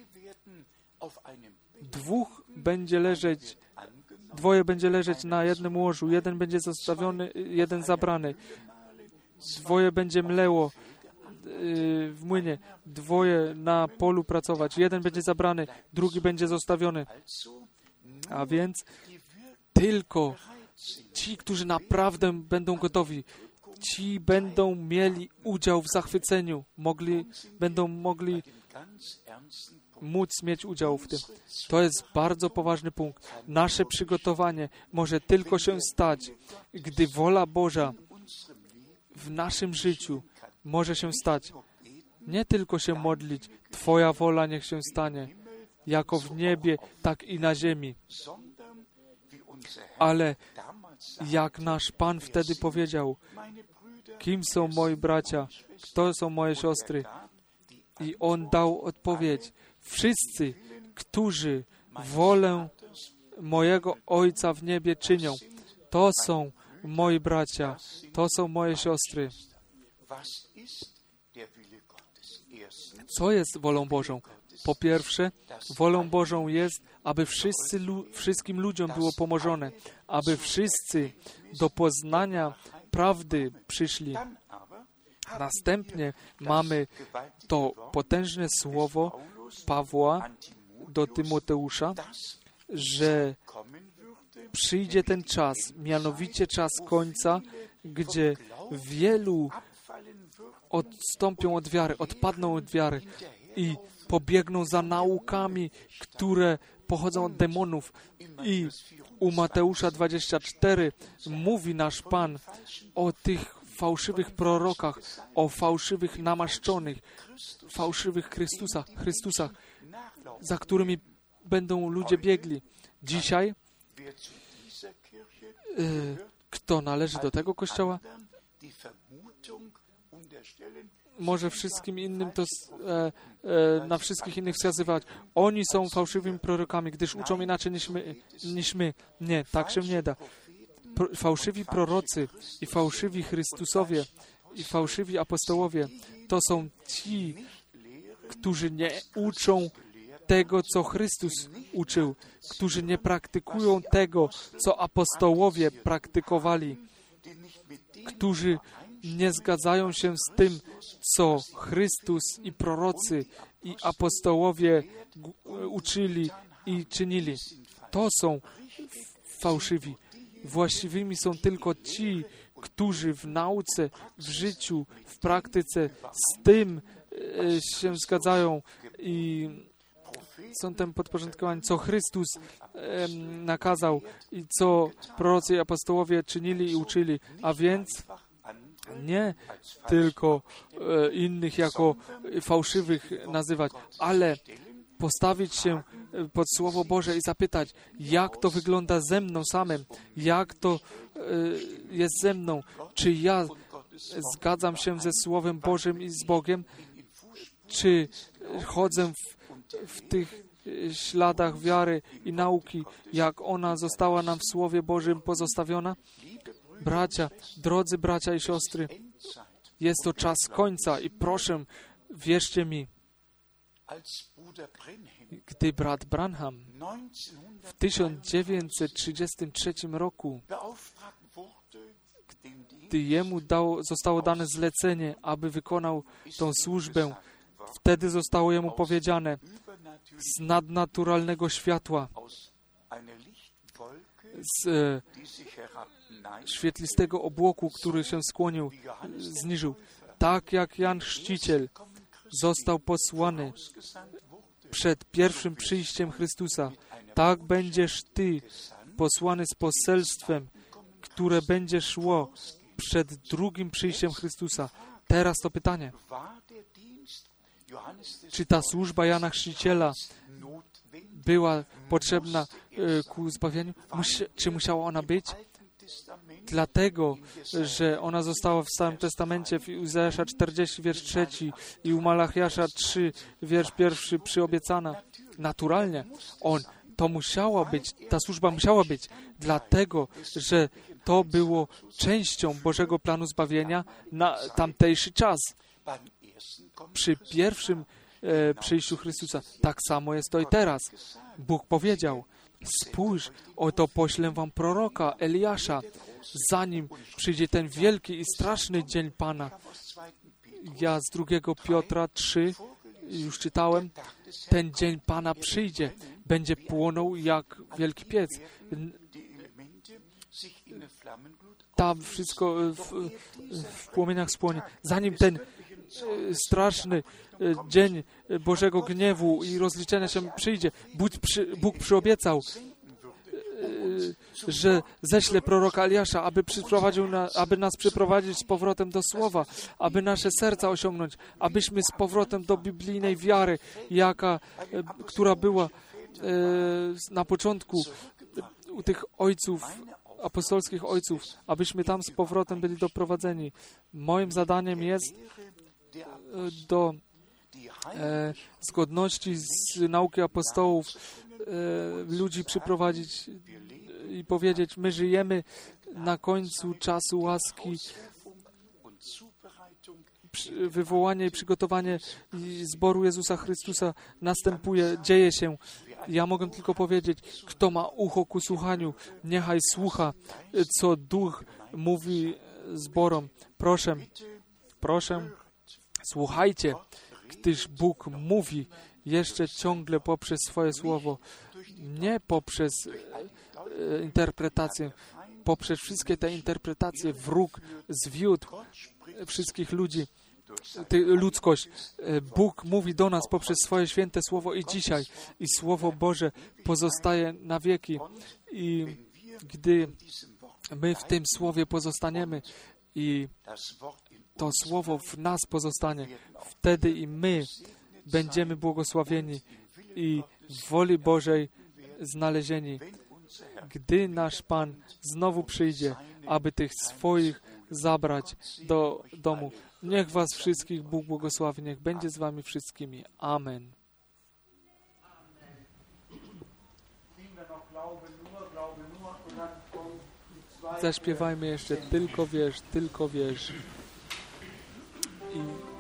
dwoje będzie leżeć na jednym łożu, jeden będzie zostawiony, jeden zabrany. Dwoje będzie mleło w młynie, dwoje na polu pracować. Jeden będzie zabrany, drugi będzie zostawiony. A więc tylko ci, którzy naprawdę będą gotowi, ci będą mieli udział w zachwyceniu, będą mogli móc mieć udział w tym. To jest bardzo poważny punkt. Nasze przygotowanie może tylko się stać, gdy wola Boża w naszym życiu może się stać. Nie tylko się modlić: Twoja wola niech się stanie, jako w niebie, tak i na ziemi. Ale jak nasz Pan wtedy powiedział: kim są moi bracia, kto są moje siostry? I On dał odpowiedź: wszyscy, którzy wolę mojego Ojca w niebie czynią, to są moi bracia, to są moje siostry. Co jest wolą Bożą? Po pierwsze, wolą Bożą jest, aby wszystkim ludziom było pomożone, aby wszyscy do poznania prawdy przyszli. Następnie mamy to potężne słowo Pawła do Tymoteusza, że przyjdzie ten czas, mianowicie czas końca, gdzie wielu odstąpią od wiary, odpadną od wiary i pobiegną za naukami, które pochodzą od demonów. I u Mateusza 24 mówi nasz Pan o tych fałszywych prorokach, o fałszywych namaszczonych, fałszywych Chrystusach, za którymi będą ludzie biegli. Dzisiaj kto należy do tego Kościoła? Może wszystkim innym to na wszystkich innych wskazywać. Oni są fałszywymi prorokami, gdyż uczą inaczej niż my. Nie, tak się nie da. Fałszywi prorocy i fałszywi Chrystusowie i fałszywi apostołowie to są ci, którzy nie uczą tego, co Chrystus uczył, którzy nie praktykują tego, co apostołowie praktykowali, którzy nie zgadzają się z tym, co Chrystus i prorocy i apostołowie uczyli i czynili. To są fałszywi. Właściwymi są tylko ci, którzy w nauce, w życiu, w praktyce z tym się zgadzają i są tym podporządkowani, co Chrystus nakazał i co prorocy i apostołowie czynili i uczyli, a więc nie tylko innych jako fałszywych nazywać, ale postawić się pod Słowo Boże i zapytać, jak to wygląda ze mną samym, jak to jest ze mną, czy ja zgadzam się ze Słowem Bożym i z Bogiem, czy chodzę w tych śladach wiary i nauki, jak ona została nam w Słowie Bożym pozostawiona. Bracia, drodzy bracia i siostry, jest to czas końca i proszę, wierzcie mi, gdy brat Branham w 1933 roku, gdy jemu zostało dane zlecenie, aby wykonał tą służbę, wtedy zostało jemu powiedziane z nadnaturalnego światła, z świetlistego obłoku, który się skłonił, zniżył. Tak jak Jan Chrzciciel został posłany przed pierwszym przyjściem Chrystusa, tak będziesz Ty posłany z poselstwem, które będzie szło przed drugim przyjściem Chrystusa. Teraz to pytanie. Czy ta służba Jana Chrzciciela była potrzebna ku zbawieniu? Czy musiała ona być? Dlatego, że ona została w Starym Testamencie, w Izajasza 40, wiersz 3 i u Malachiasza 3, wiersz 1 przyobiecana. Naturalnie. Ta służba musiała być, dlatego, że to było częścią Bożego planu zbawienia na tamtejszy czas. Przy pierwszym przyjściu Chrystusa. Tak samo jest to i teraz. Bóg powiedział, spójrz, oto poślę wam proroka Eliasza, zanim przyjdzie ten wielki i straszny dzień Pana. Ja z 2 Piotra 3 już czytałem, ten dzień Pana przyjdzie, będzie płonął jak wielki piec. Tam wszystko w płomieniach spłonie. Zanim ten straszny dzień Bożego gniewu i rozliczenia się przyjdzie, Bóg przyobiecał, że ześle proroka Eliasza, aby nas przyprowadzić z powrotem do Słowa, aby nasze serca osiągnąć, abyśmy z powrotem do biblijnej wiary, która była na początku u tych ojców, apostolskich ojców, abyśmy tam z powrotem byli doprowadzeni. Moim zadaniem jest do zgodności z nauki apostołów ludzi przyprowadzić i powiedzieć, my żyjemy na końcu czasu łaski, wywołanie i przygotowanie zboru Jezusa Chrystusa następuje, dzieje się. Ja mogę tylko powiedzieć, kto ma ucho ku słuchaniu, niechaj słucha, co Duch mówi zborom. Proszę, słuchajcie, gdyż Bóg mówi jeszcze ciągle poprzez swoje słowo, nie poprzez interpretację. Poprzez wszystkie te interpretacje wróg zwiódł wszystkich ludzi. ludzkość. Bóg mówi do nas poprzez swoje święte Słowo i dzisiaj. I Słowo Boże pozostaje na wieki. I gdy my w tym Słowie pozostaniemy i to Słowo w nas pozostanie, wtedy i my będziemy błogosławieni i w woli Bożej znalezieni. Gdy nasz Pan znowu przyjdzie, aby tych swoich zabrać do domu. Niech was wszystkich Bóg błogosławi, niech będzie z wami wszystkimi. Amen. Zaśpiewajmy jeszcze tylko wierz, tylko wierz. I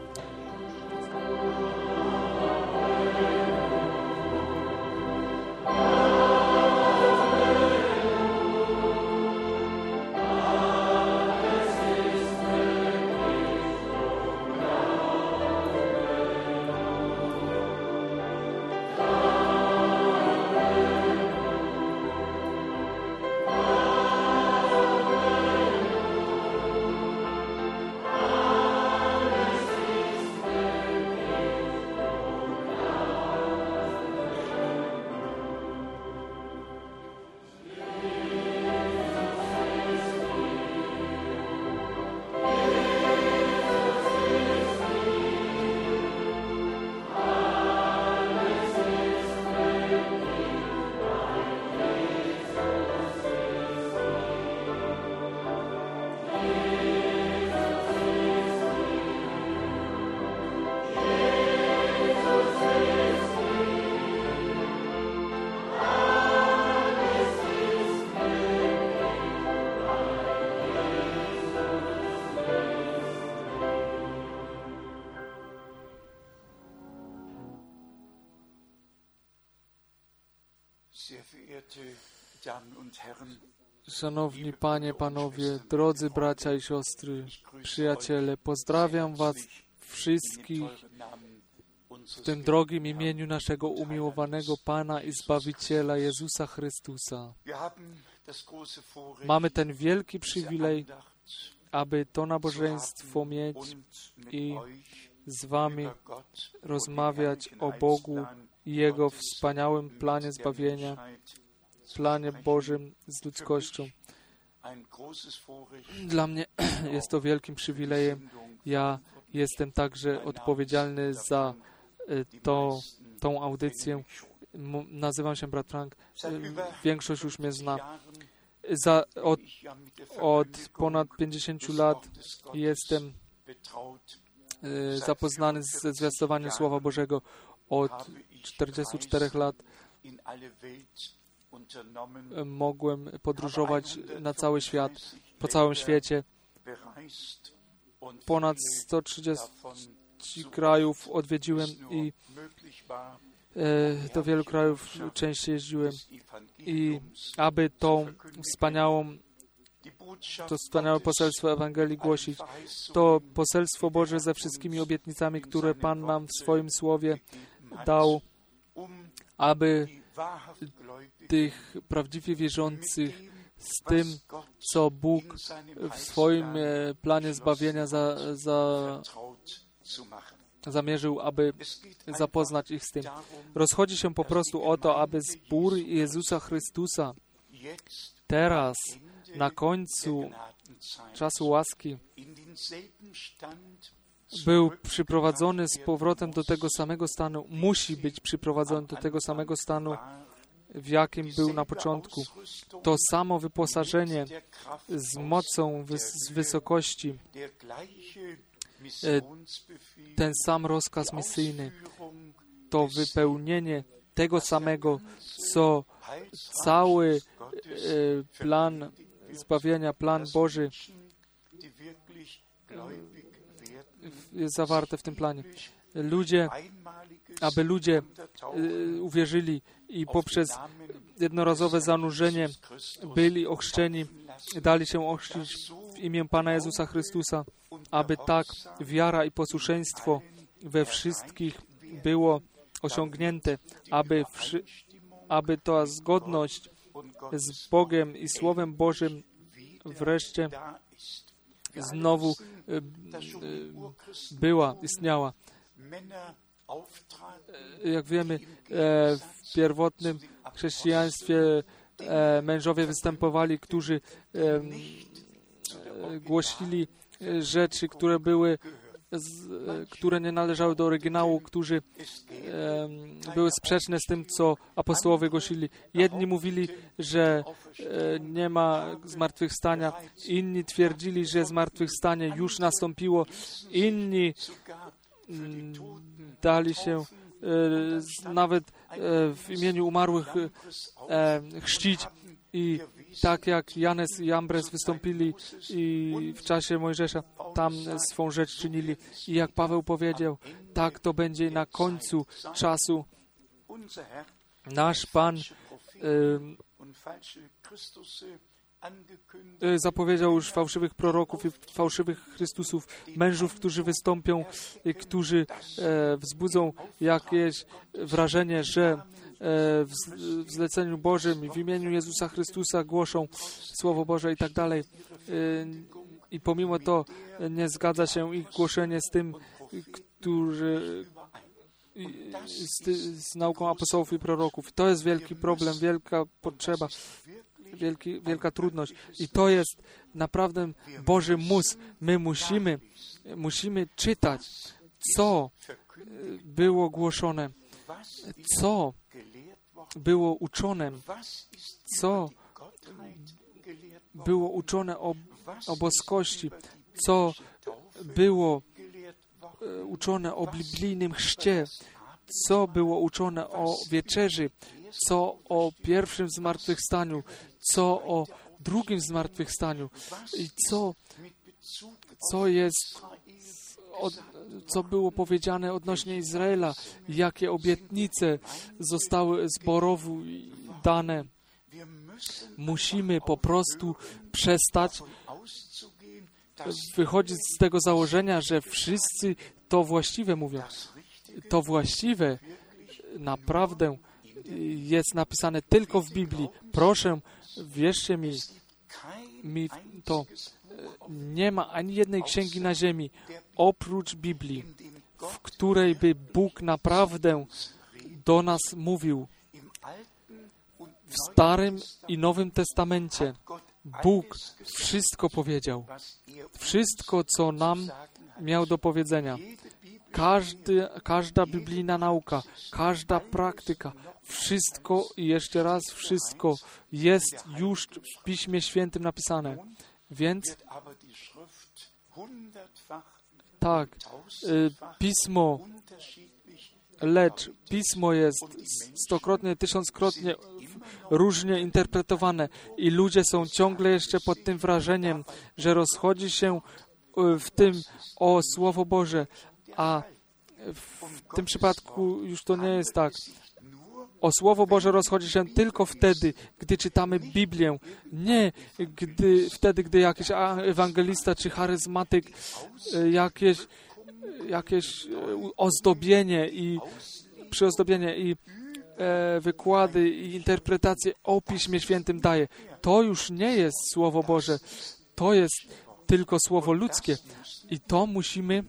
Szanowni Panie, Panowie, drodzy bracia i siostry, przyjaciele, pozdrawiam was wszystkich w tym drogim imieniu naszego umiłowanego Pana i Zbawiciela Jezusa Chrystusa. Mamy ten wielki przywilej, aby to nabożeństwo mieć i z wami rozmawiać o Bogu i Jego wspaniałym planie zbawienia, planie Bożym z ludzkością. Dla mnie jest to wielkim przywilejem. Ja jestem także odpowiedzialny za tą audycję. Nazywam się brat Frank. Większość już mnie zna. Od ponad 50 lat jestem zapoznany ze zwiastowaniem Słowa Bożego. Od 44 lat mogłem podróżować na cały świat, po całym świecie. Ponad 130 krajów odwiedziłem i do wielu krajów częściej jeździłem. I aby to wspaniałe poselstwo Ewangelii głosić, to poselstwo Boże ze wszystkimi obietnicami, które Pan nam w swoim Słowie dał, aby tych prawdziwie wierzących z tym, co Bóg w swoim planie zbawienia zamierzył, aby zapoznać ich z tym. Rozchodzi się po prostu o to, aby zbór Jezusa Chrystusa teraz, na końcu czasu łaski, był przyprowadzony z powrotem do tego samego stanu, musi być przyprowadzony do tego samego stanu, w jakim był na początku. To samo wyposażenie z mocą z wysokości, ten sam rozkaz misyjny, to wypełnienie tego samego, co cały plan zbawienia, plan Boży jest zawarte w tym planie. Aby ludzie uwierzyli i poprzez jednorazowe zanurzenie byli ochrzczeni, dali się ochrzcić w imię Pana Jezusa Chrystusa, aby tak wiara i posłuszeństwo we wszystkich było osiągnięte, aby ta zgodność z Bogiem i Słowem Bożym wreszcie znowu istniała. Jak wiemy, w pierwotnym chrześcijaństwie mężowie występowali, którzy głosili rzeczy, które nie należały do oryginału, którzy były sprzeczne z tym, co apostołowie głosili. Jedni mówili, że nie ma zmartwychwstania, inni twierdzili, że zmartwychwstanie już nastąpiło, inni dali się nawet w imieniu umarłych chrzcić i tak jak Janes i Jambres wystąpili i w czasie Mojżesza tam swą rzecz czynili. I jak Paweł powiedział, tak to będzie na końcu czasu. Nasz Pan zapowiedział już fałszywych proroków i fałszywych Chrystusów, mężów, którzy wystąpią i którzy wzbudzą jakieś wrażenie, że w zleceniu Bożym w imieniu Jezusa Chrystusa głoszą Słowo Boże i tak dalej. I pomimo to nie zgadza się ich głoszenie z tym, z nauką apostołów i proroków. To jest wielki problem, wielka potrzeba, wielka trudność. I to jest naprawdę Boży mus. My musimy czytać, co było głoszone, co było uczone, co było uczone o boskości, co było uczone o biblijnym chrzcie, co było uczone o wieczerzy, co o pierwszym zmartwychwstaniu, co o drugim zmartwychwstaniu i co było powiedziane odnośnie Izraela, jakie obietnice zostały zborowi dane. Musimy po prostu przestać wychodzić z tego założenia, że wszyscy to właściwe mówią. To właściwe naprawdę jest napisane tylko w Biblii. Proszę, wierzcie mi to. Nie ma ani jednej księgi na ziemi oprócz Biblii, w której by Bóg naprawdę do nas mówił. W Starym i Nowym Testamencie Bóg wszystko powiedział. Wszystko, co nam miał do powiedzenia. Każda biblijna nauka, każda praktyka, wszystko i jeszcze raz wszystko jest już w Piśmie Świętym napisane. Więc tak, Pismo jest stokrotnie, tysiąckrotnie różnie interpretowane i ludzie są ciągle jeszcze pod tym wrażeniem, że rozchodzi się w tym o Słowo Boże, a w tym przypadku już to nie jest tak. O Słowo Boże rozchodzi się tylko wtedy, gdy czytamy Biblię. Nie wtedy, gdy jakiś ewangelista czy charyzmatyk jakieś ozdobienie i przyozdobienie i wykłady i interpretacje o Piśmie Świętym daje. To już nie jest Słowo Boże. To jest tylko Słowo ludzkie. I to musimy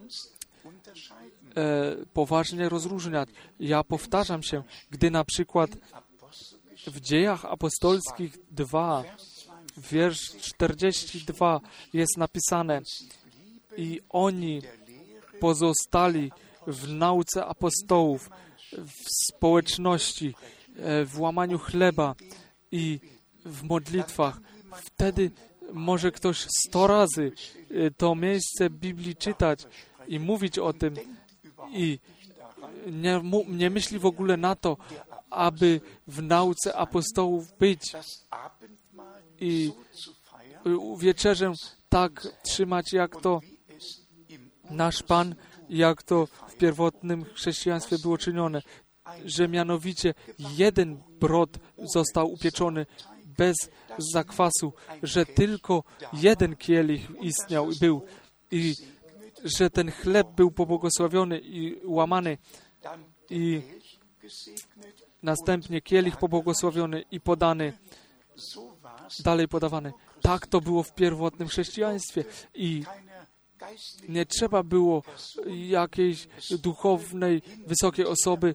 poważnie rozróżniać. Ja powtarzam się, gdy na przykład w Dziejach Apostolskich 2, wiersz 42 jest napisane i oni pozostali w nauce apostołów, w społeczności, w łamaniu chleba i w modlitwach. Wtedy może ktoś 100 razy to miejsce Biblii czytać i mówić o tym i nie myśli w ogóle na to, aby w nauce apostołów być i wieczerzę tak trzymać, jak to nasz Pan, jak to w pierwotnym chrześcijaństwie było czynione, że mianowicie jeden brod został upieczony bez zakwasu, że tylko jeden kielich istniał i był i że ten chleb był pobłogosławiony i łamany i następnie kielich pobłogosławiony i podany dalej podawane. Tak to było w pierwotnym chrześcijaństwie i nie trzeba było jakiejś duchownej, wysokiej osoby.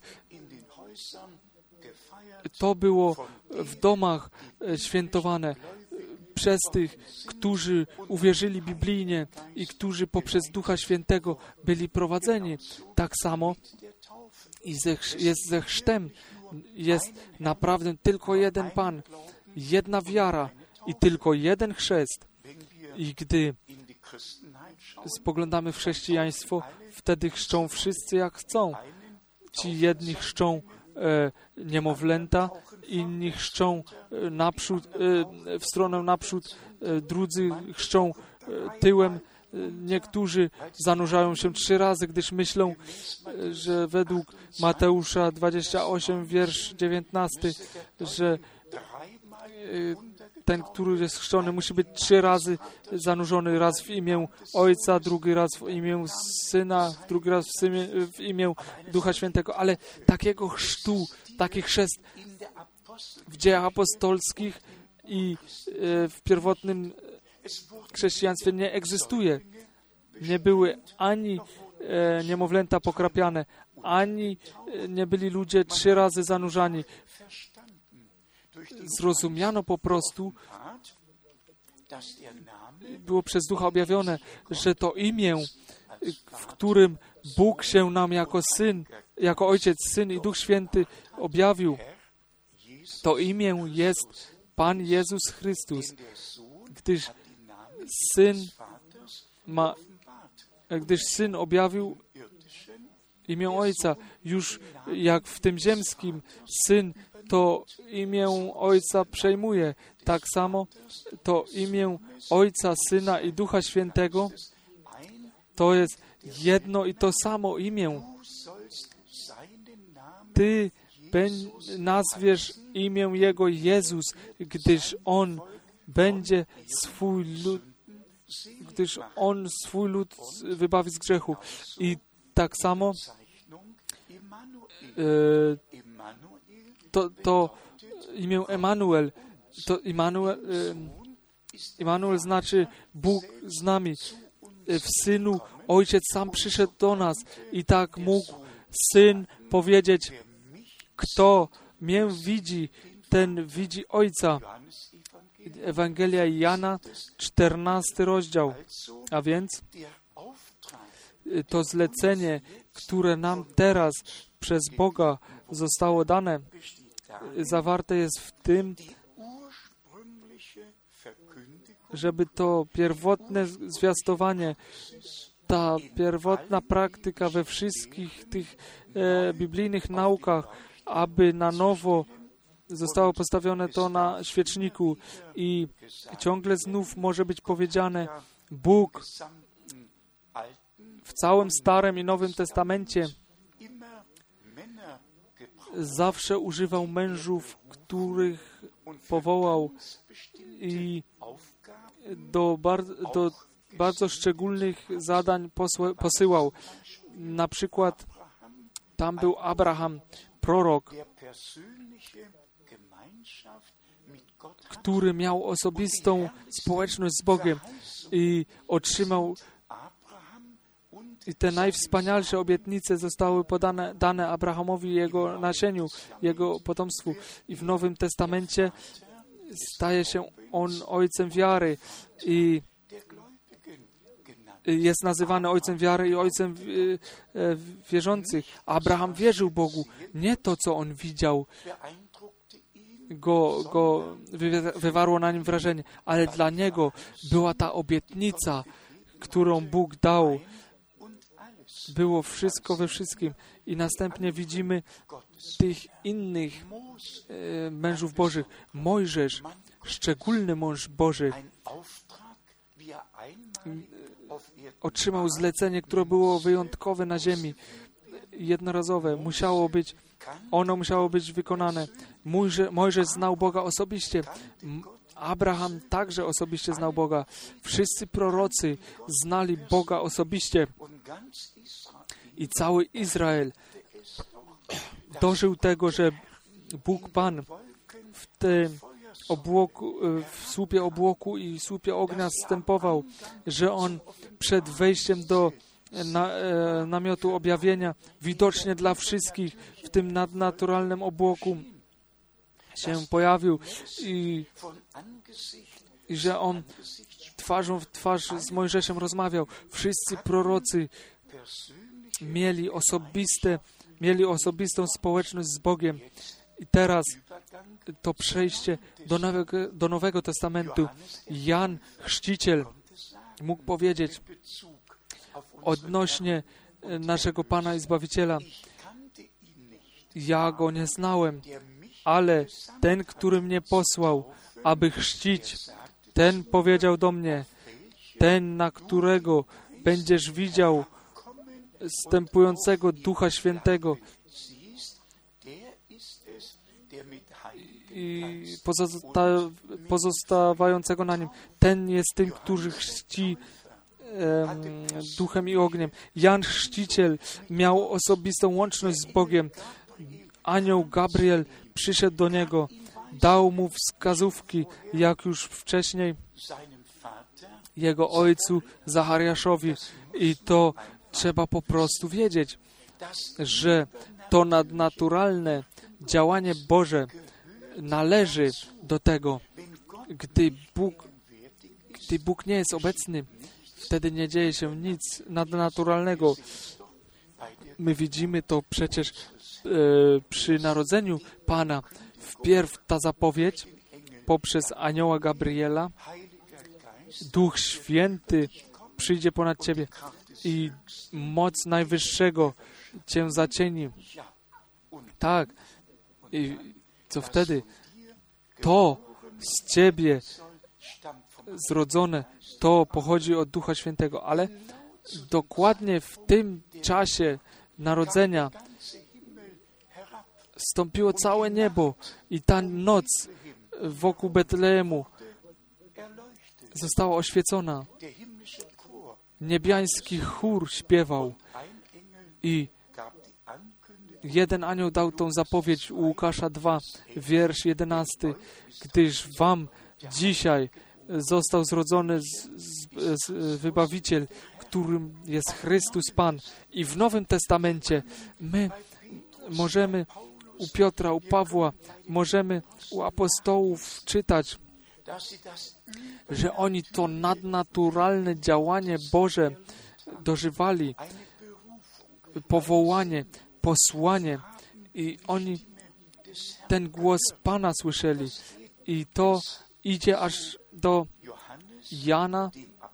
To było w domach świętowane przez tych, którzy uwierzyli biblijnie i którzy poprzez Ducha Świętego byli prowadzeni. Tak samo jest ze chrztem. Jest naprawdę tylko jeden Pan, jedna wiara i tylko jeden chrzest. I gdy spoglądamy w chrześcijaństwo, wtedy chrzczą wszyscy jak chcą. Ci jedni chrzczą niemowlęta, inni chrzczą w stronę naprzód, drudzy chrzczą tyłem. Niektórzy zanurzają się 3 razy, gdyż myślą, że według Mateusza 28, wiersz 19, że ten, który jest chrzczony, musi być 3 razy zanurzony. Raz w imię Ojca, drugi raz w imię Syna, drugi raz w imię Ducha Świętego. Ale takiego chrztu, taki chrzest w dziejach apostolskich i w pierwotnym chrześcijaństwie nie egzystuje. Nie były ani niemowlęta pokrapiane, ani nie byli ludzie 3 razy zanurzani. Zrozumiano po prostu, było przez Ducha objawione, że to imię, w którym Bóg się nam jako Syn, jako Ojciec, Syn i Duch Święty objawił, to imię jest Pan Jezus Chrystus, gdyż Syn objawił imię Ojca. Już jak w tym ziemskim Syn to imię Ojca przejmuje. Tak samo to imię Ojca, Syna i Ducha Świętego to jest jedno i to samo imię. Ty nazwiesz imię Jego Jezus, gdyż On będzie swój lud wybawi z grzechu. I tak samo to imię Emanuel, Emanuel znaczy Bóg z nami. W Synu Ojciec sam przyszedł do nas i tak mógł Syn powiedzieć, kto mnie widzi, ten widzi Ojca. Ewangelia Jana, 14 rozdział. A więc to zlecenie, które nam teraz przez Boga zostało dane, zawarte jest w tym, żeby to pierwotne zwiastowanie, ta pierwotna praktyka we wszystkich tych biblijnych naukach, aby na nowo zostało postawione to na świeczniku i ciągle znów może być powiedziane, Bóg w całym Starym i Nowym Testamencie zawsze używał mężów, których powołał i do bardzo szczególnych zadań posyłał. Na przykład tam był Abraham, prorok, który miał osobistą społeczność z Bogiem i otrzymał i te najwspanialsze obietnice zostały dane Abrahamowi i jego nasieniu, jego potomstwu. I w Nowym Testamencie staje się on ojcem wiary i jest nazywany ojcem wiary i ojcem wierzących. Abraham wierzył Bogu. Nie to, co on widział, go wywarło na nim wrażenie, ale dla niego była ta obietnica, którą Bóg dał. Było wszystko we wszystkim. I następnie widzimy tych innych mężów Bożych. Mojżesz, szczególny mąż Boży, otrzymał zlecenie, które było wyjątkowe na ziemi, jednorazowe. Ono musiało być wykonane. Mojżesz znał Boga osobiście. Abraham także osobiście znał Boga. Wszyscy prorocy znali Boga osobiście. I cały Izrael dożył tego, że Bóg Pan w tym w słupie obłoku i słupie ognia zstępował, że On przed wejściem do namiotu objawienia, widocznie dla wszystkich w tym nadnaturalnym obłoku się pojawił i że On twarzą w twarz z Mojżeszem rozmawiał. Wszyscy prorocy mieli osobistą społeczność z Bogiem. I teraz to przejście do Nowego Testamentu. Jan Chrzciciel mógł powiedzieć odnośnie naszego Pana i Zbawiciela: ja Go nie znałem, ale ten, który mnie posłał, aby chrzcić, ten powiedział do mnie: ten, na którego będziesz widział zstępującego Ducha Świętego i pozostawającego na Nim, ten jest tym, który chrzci duchem i ogniem. Jan Chrzciciel miał osobistą łączność z Bogiem. Anioł Gabriel przyszedł do niego, dał mu wskazówki, jak już wcześniej jego ojcu Zachariaszowi. I to trzeba po prostu wiedzieć, że to nadnaturalne działanie Boże należy do tego. Gdy Bóg nie jest obecny, wtedy nie dzieje się nic nadnaturalnego. My widzimy to przecież przy narodzeniu Pana. Wpierw ta zapowiedź poprzez anioła Gabriela: Duch Święty przyjdzie ponad Ciebie i moc Najwyższego Cię zacieni. Tak. I co wtedy? To z Ciebie zrodzone, to pochodzi od Ducha Świętego, ale dokładnie w tym czasie narodzenia zstąpiło całe niebo i ta noc wokół Betlejemu została oświecona. Niebiański chór śpiewał i jeden anioł dał tą zapowiedź u Łukasza 2, wiersz 11. Gdyż wam dzisiaj został zrodzony Wybawiciel, którym jest Chrystus Pan. I w Nowym Testamencie my możemy u Piotra, u Pawła, możemy u apostołów czytać, że oni to nadnaturalne działanie Boże dożywali, powołanie, posłanie, i oni ten głos Pana słyszeli. I to idzie aż do Jana,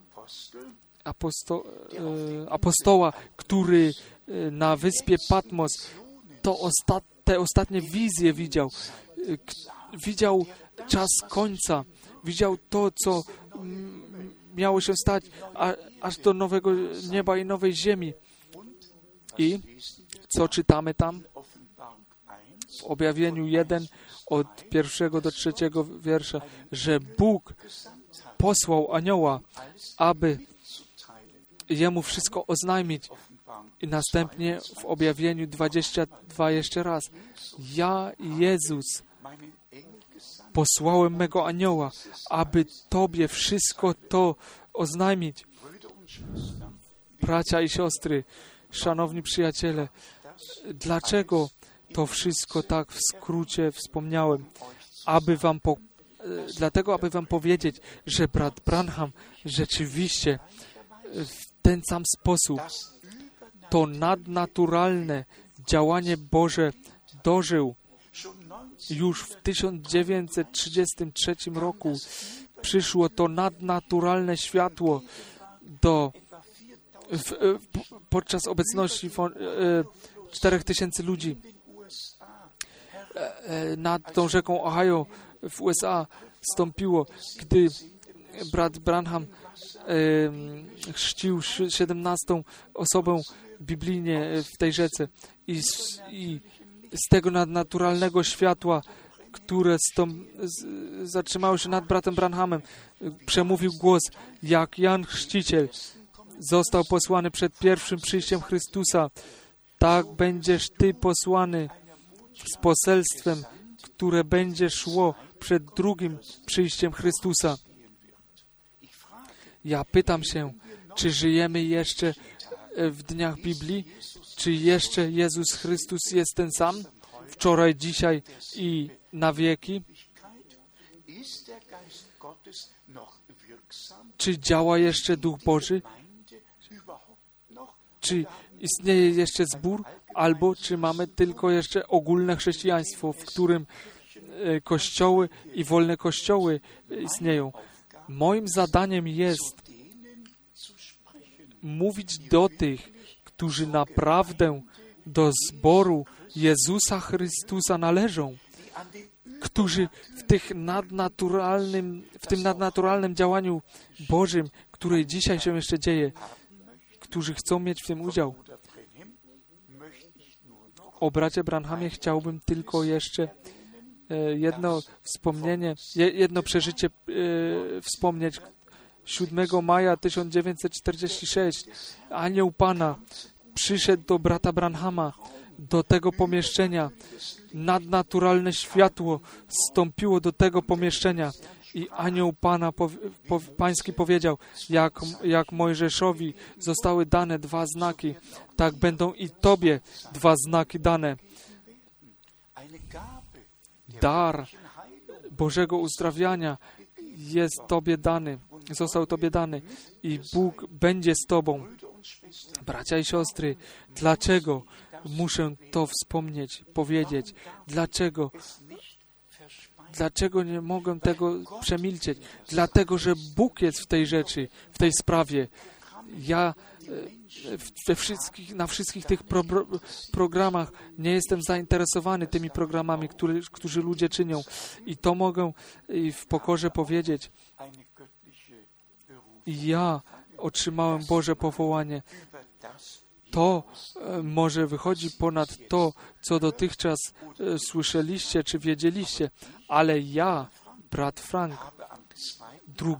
apostoła, który na wyspie Patmos te ostatnie wizje widział. Widział czas końca. Widział to, co miało się stać aż do nowego nieba i nowej ziemi. I co czytamy tam? W Objawieniu 1 od 1 do 3 wiersza, że Bóg posłał anioła, aby jemu wszystko oznajmić. I następnie w Objawieniu 22 jeszcze raz: ja, Jezus, posłałem mego anioła, aby Tobie wszystko to oznajmić. Bracia i siostry, szanowni przyjaciele, dlaczego to wszystko tak w skrócie wspomniałem? Dlatego, aby wam powiedzieć, że brat Branham rzeczywiście w ten sam sposób to nadnaturalne działanie Boże dożył. Już w 1933 roku przyszło to nadnaturalne światło podczas obecności 4000 ludzi nad tą rzeką Ohio w USA stąpiło, gdy brat Branham chrzcił 17. osobę biblijnie w tej rzece. I z tego nadnaturalnego światła, które zatrzymało się nad bratem Branhamem, przemówił głos, jak Jan Chrzciciel został posłany przed pierwszym przyjściem Chrystusa, tak będziesz Ty posłany z poselstwem, które będzie szło przed drugim przyjściem Chrystusa. Ja pytam się, czy żyjemy jeszcze w dniach Biblii? Czy jeszcze Jezus Chrystus jest ten sam? Wczoraj, dzisiaj i na wieki? Czy działa jeszcze Duch Boży? Czy istnieje jeszcze zbór? Albo czy mamy tylko jeszcze ogólne chrześcijaństwo, w którym kościoły i wolne kościoły istnieją? Moim zadaniem jest mówić do tych, którzy naprawdę do zboru Jezusa Chrystusa należą, którzy w tym nadnaturalnym działaniu Bożym, które dzisiaj się jeszcze dzieje, którzy chcą mieć w tym udział. O bracie Branhamie chciałbym tylko jeszcze jedno wspomnienie, jedno przeżycie wspomnieć. 7 maja 1946 anioł Pana przyszedł do brata Branhama, do tego pomieszczenia. Nadnaturalne światło zstąpiło do tego pomieszczenia i anioł Pana Pański powiedział, jak Mojżeszowi zostały dane 2 znaki, tak będą i Tobie 2 znaki dane. Dar Bożego uzdrawiania jest Tobie dany, został Tobie dany i Bóg będzie z Tobą. Bracia i siostry, dlaczego muszę to wspomnieć, powiedzieć? Dlaczego nie mogę tego przemilczeć? Dlatego, że Bóg jest w tej rzeczy, w tej sprawie. Ja na wszystkich tych programach nie jestem zainteresowany tymi programami, którzy ludzie czynią. I to mogę w pokorze powiedzieć. Ja otrzymałem Boże powołanie. To może wychodzi ponad to, co dotychczas słyszeliście czy wiedzieliście, ale ja, brat Frank, 2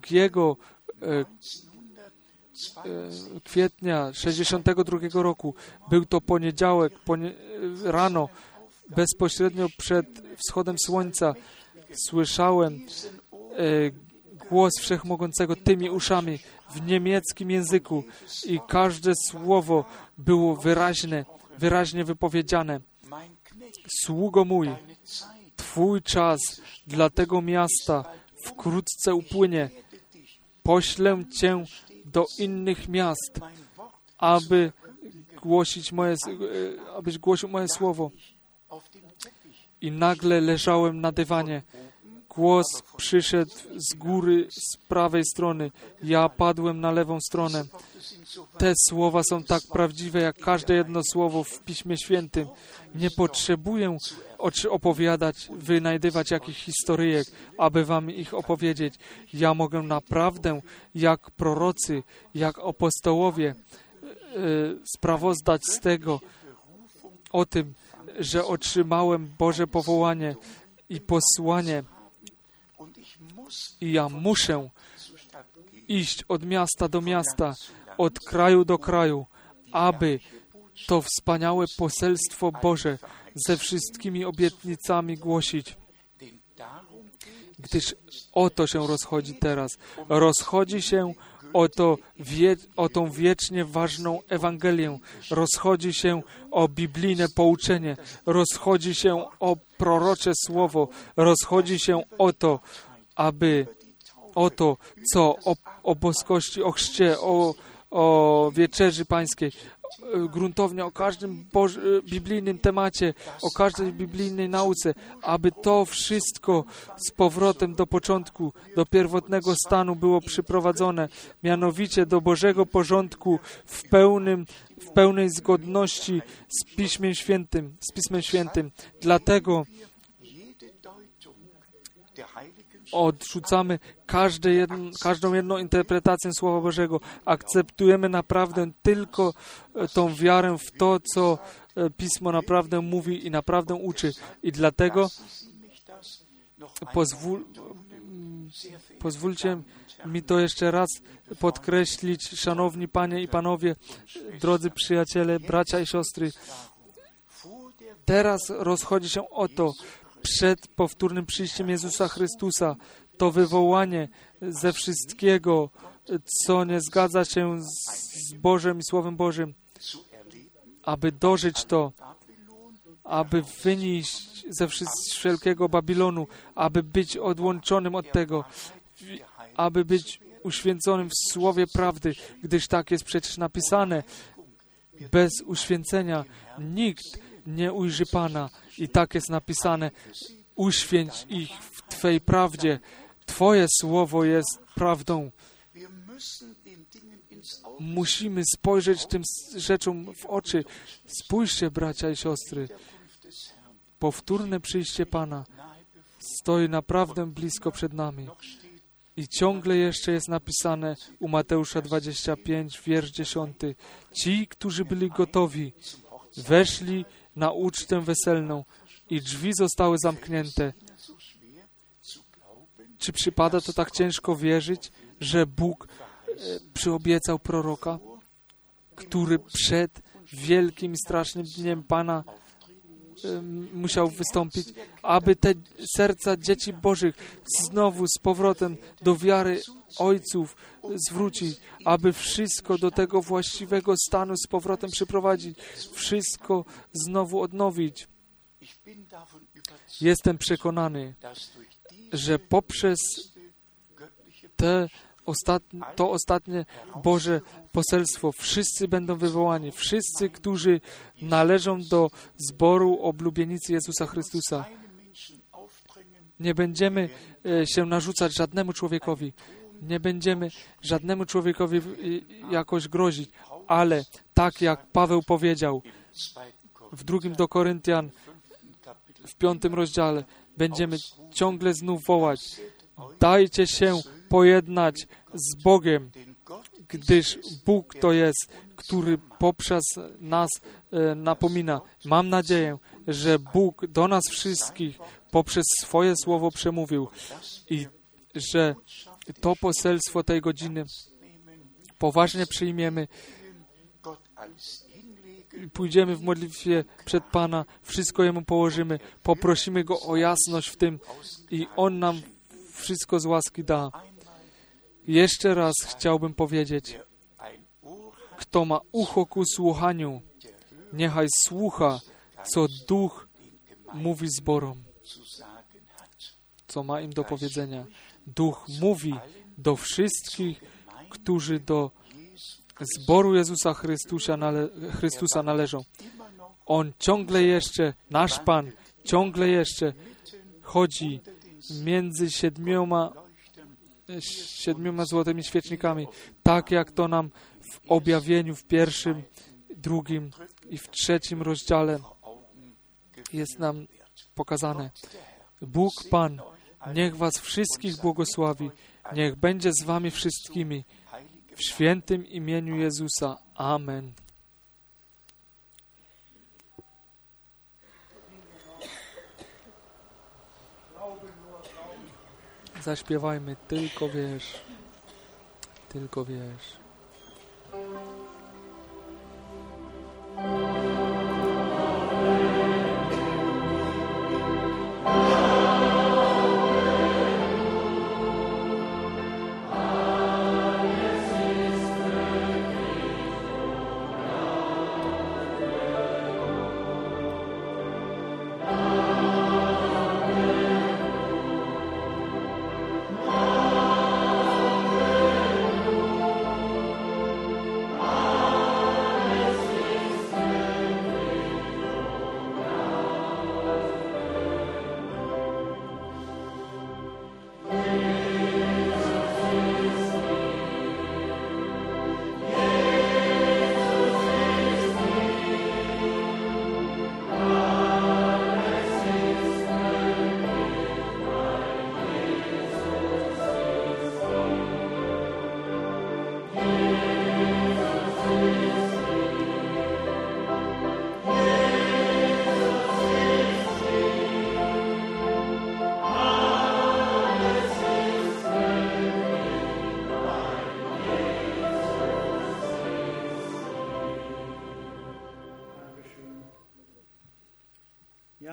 kwietnia 1962 roku, był to poniedziałek, rano, bezpośrednio przed wschodem słońca, słyszałem głos Wszechmogącego tymi uszami w niemieckim języku i każde słowo było wyraźnie wypowiedziane. Sługo mój, Twój czas dla tego miasta wkrótce upłynie. Poślę Cię do innych miast, abyś głosił moje słowo. I nagle leżałem na dywanie. Głos przyszedł z góry, z prawej strony. Ja padłem na lewą stronę. Te słowa są tak prawdziwe, jak każde jedno słowo w Piśmie Świętym. Nie potrzebuję opowiadać, wynajdywać jakichś historyjek, aby wam ich opowiedzieć. Ja mogę naprawdę, jak prorocy, jak apostołowie, sprawozdać z tego, o tym, że otrzymałem Boże powołanie i posłanie. I ja muszę iść od miasta do miasta, od kraju do kraju, aby to wspaniałe poselstwo Boże ze wszystkimi obietnicami głosić. Gdyż o to się rozchodzi teraz. Rozchodzi się o tą wiecznie ważną Ewangelię. Rozchodzi się o biblijne pouczenie. Rozchodzi się o prorocze słowo. Rozchodzi się o to, co o boskości, o chrzcie, o wieczerzy pańskiej, gruntownie o każdym biblijnym temacie, o każdej biblijnej nauce, aby to wszystko z powrotem do początku, do pierwotnego stanu było przyprowadzone, mianowicie do Bożego porządku w pełnej zgodności z Pismem Świętym. Dlatego odrzucamy każdą jedną interpretację Słowa Bożego. Akceptujemy naprawdę tylko tą wiarę w to, co Pismo naprawdę mówi i naprawdę uczy. I dlatego pozwólcie mi to jeszcze raz podkreślić, szanowni panie i panowie, drodzy przyjaciele, bracia i siostry. Teraz rozchodzi się o to, przed powtórnym przyjściem Jezusa Chrystusa. To wywołanie ze wszystkiego, co nie zgadza się z Bożem i Słowem Bożym, aby dożyć to, aby wynieść ze wszelkiego Babilonu, aby być odłączonym od tego, aby być uświęconym w Słowie prawdy, gdyż tak jest przecież napisane. Bez uświęcenia nikt nie ujrzy Pana. I tak jest napisane. Uświęć ich w Twej prawdzie. Twoje Słowo jest prawdą. Musimy spojrzeć tym rzeczom w oczy. Spójrzcie, bracia i siostry. Powtórne przyjście Pana stoi naprawdę blisko przed nami. I ciągle jeszcze jest napisane u Mateusza 25, wiersz 10. Ci, którzy byli gotowi, weszli na ucztę weselną i drzwi zostały zamknięte. Czy przypada to tak ciężko wierzyć, że Bóg przyobiecał proroka, który przed wielkim i strasznym dniem Pana musiał wystąpić, aby te serca dzieci Bożych znowu z powrotem do wiary ojców zwrócić, aby wszystko do tego właściwego stanu z powrotem przyprowadzić, wszystko znowu odnowić. Jestem przekonany, że poprzez to ostatnie Boże poselstwo wszyscy będą wywołani, wszyscy, którzy należą do zboru oblubienicy Jezusa Chrystusa. Nie będziemy się narzucać żadnemu człowiekowi, nie będziemy żadnemu człowiekowi jakoś grozić, ale tak jak Paweł powiedział w 2 do Koryntian w 5 rozdziale, będziemy ciągle znów wołać: dajcie się pojednać z Bogiem, gdyż Bóg to jest, który poprzez nas napomina. Mam nadzieję, że Bóg do nas wszystkich poprzez swoje słowo przemówił i że to poselstwo tej godziny poważnie przyjmiemy. Pójdziemy w modlitwie przed Pana, wszystko Jemu położymy, poprosimy Go o jasność w tym i On nam wszystko z łaski da. Jeszcze raz chciałbym powiedzieć, kto ma ucho ku słuchaniu, niechaj słucha, co Duch mówi zborom, co ma im do powiedzenia. Duch mówi do wszystkich, którzy do zboru Jezusa Chrystusa należą. On ciągle jeszcze, nasz Pan, ciągle jeszcze chodzi między siedmioma złotymi świecznikami, tak jak to nam w objawieniu w 1., 2. i w 3. rozdziale jest nam pokazane. Bóg Pan, niech was wszystkich błogosławi, niech będzie z wami wszystkimi, w świętym imieniu Jezusa. Amen. Zaśpiewajmy, tylko wiesz, tylko wiesz.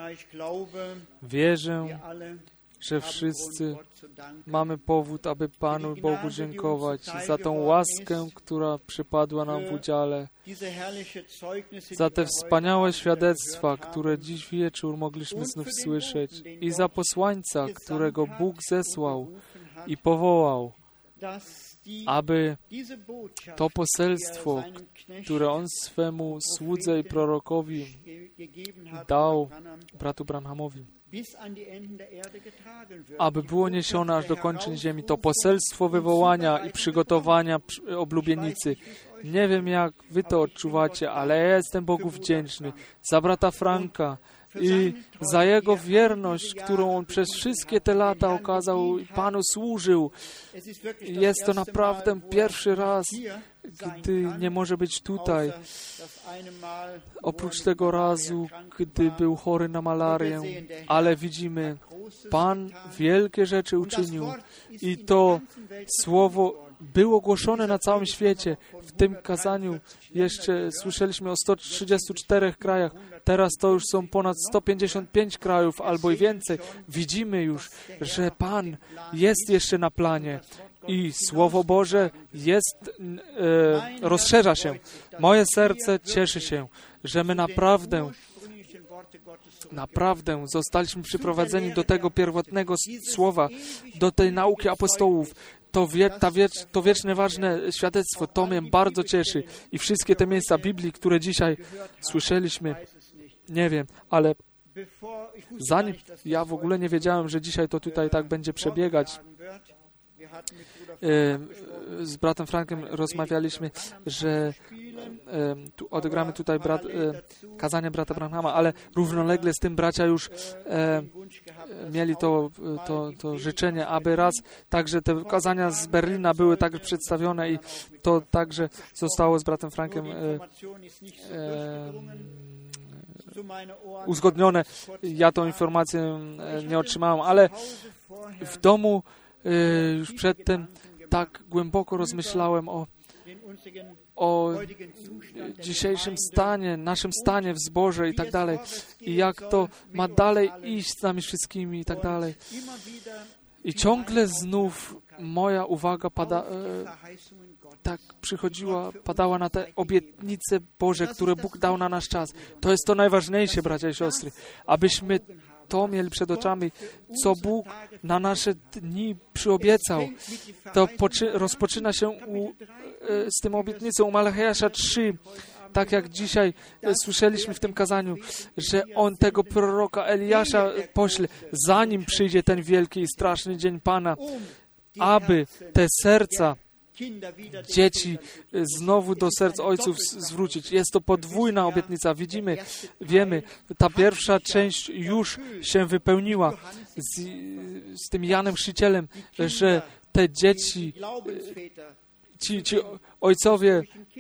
Wierzę, że wszyscy mamy powód, aby Panu Bogu dziękować za tą łaskę, która przypadła nam w udziale, za te wspaniałe świadectwa, które dziś wieczór mogliśmy znów słyszeć i za posłańca, którego Bóg zesłał i powołał, aby to poselstwo, które On swemu słudze i prorokowi dał, bratu Branhamowi, aby było niesione aż do kończyn ziemi, to poselstwo wywołania i przygotowania oblubienicy. Nie wiem, jak wy to odczuwacie, ale ja jestem Bogu wdzięczny za brata Franka i za jego wierność, którą on przez wszystkie te lata okazał i Panu służył. Jest to naprawdę pierwszy raz, gdy nie może być tutaj. Oprócz tego razu, gdy był chory na malarię, ale widzimy, Pan wielkie rzeczy uczynił i to słowo było głoszone na całym świecie. W tym kazaniu jeszcze słyszeliśmy o 134 krajach. Teraz to już są ponad 155 krajów albo i więcej. Widzimy już, że Pan jest jeszcze na planie i Słowo Boże rozszerza się. Moje serce cieszy się, że my naprawdę zostaliśmy przyprowadzeni do tego pierwotnego słowa, do tej nauki apostołów. To wieczne, ważne świadectwo, to mnie bardzo cieszy. I wszystkie te miejsca Biblii, które dzisiaj słyszeliśmy, nie wiem, ale zanim ja w ogóle nie wiedziałem, że dzisiaj to tutaj tak będzie przebiegać, z bratem Frankiem rozmawialiśmy, że tu odegramy tutaj kazanie brata Branhama, ale równolegle z tym bracia już mieli to życzenie, aby raz także te kazania z Berlina były tak przedstawione i to także zostało z bratem Frankiem uzgodnione. Ja tą informację nie otrzymałem, ale w domu już przedtem tak głęboko rozmyślałem o dzisiejszym stanie, naszym stanie w zborze i tak dalej. I jak to ma dalej iść z nami wszystkimi i tak dalej. I ciągle znów moja uwaga padała na te obietnice Boże, które Bóg dał na nasz czas. To jest to najważniejsze, bracia i siostry, abyśmy to mieli przed oczami, co Bóg na nasze dni przyobiecał. To rozpoczyna się z tym obietnicą u Malachiasza 3, tak jak dzisiaj słyszeliśmy w tym kazaniu, że On tego proroka Eliasza pośle, zanim przyjdzie ten wielki i straszny dzień Pana, aby te serca dzieci znowu do serc ojców zwrócić. Jest to podwójna obietnica. Wiemy, ta pierwsza część już się wypełniła z tym Janem Chrzcicielem, że te dzieci, ci ojcowie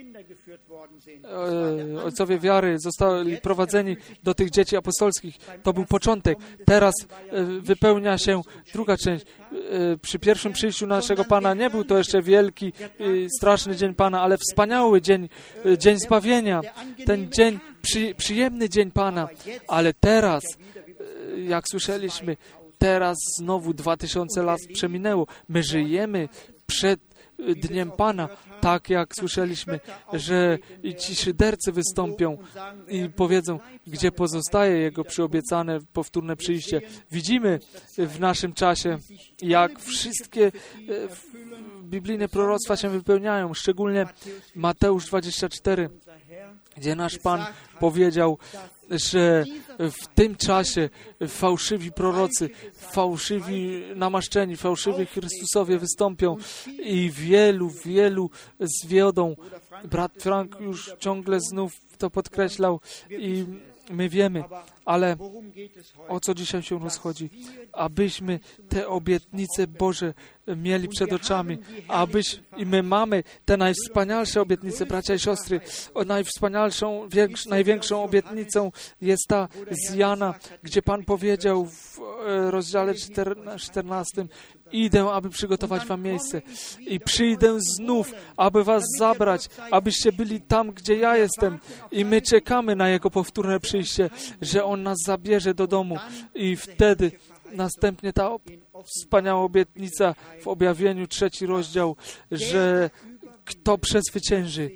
wiary zostali prowadzeni do tych dzieci apostolskich. To był początek. Teraz wypełnia się druga część. Przy pierwszym przyjściu naszego Pana nie był to jeszcze wielki, straszny dzień Pana, ale wspaniały dzień zbawienia. Ten dzień, przyjemny dzień Pana. Ale teraz, jak słyszeliśmy, teraz znowu 2000 lat przeminęło. My żyjemy przed Dniem Pana, tak jak słyszeliśmy, że i ci szydercy wystąpią i powiedzą, gdzie pozostaje Jego przyobiecane powtórne przyjście. Widzimy w naszym czasie, jak wszystkie biblijne proroctwa się wypełniają, szczególnie Mateusz 24, gdzie nasz Pan powiedział, że w tym czasie fałszywi prorocy, fałszywi namaszczeni, fałszywi Chrystusowie wystąpią i wielu zwiodą. Brat Frank już ciągle znów to podkreślał i my wiemy, ale o co dzisiaj się rozchodzi? Abyśmy te obietnice Boże mieli przed oczami, i my mamy te najwspanialsze obietnice, bracia i siostry. Najwspanialszą, największą obietnicą jest ta z Jana, gdzie Pan powiedział w rozdziale 14, idę, aby przygotować wam miejsce i przyjdę znów, aby was zabrać, abyście byli tam, gdzie ja jestem. I my czekamy na Jego powtórne przyjście, że On On nas zabierze do domu i wtedy następnie ta wspaniała obietnica w Objawieniu 3 rozdział, że kto przezwycięży,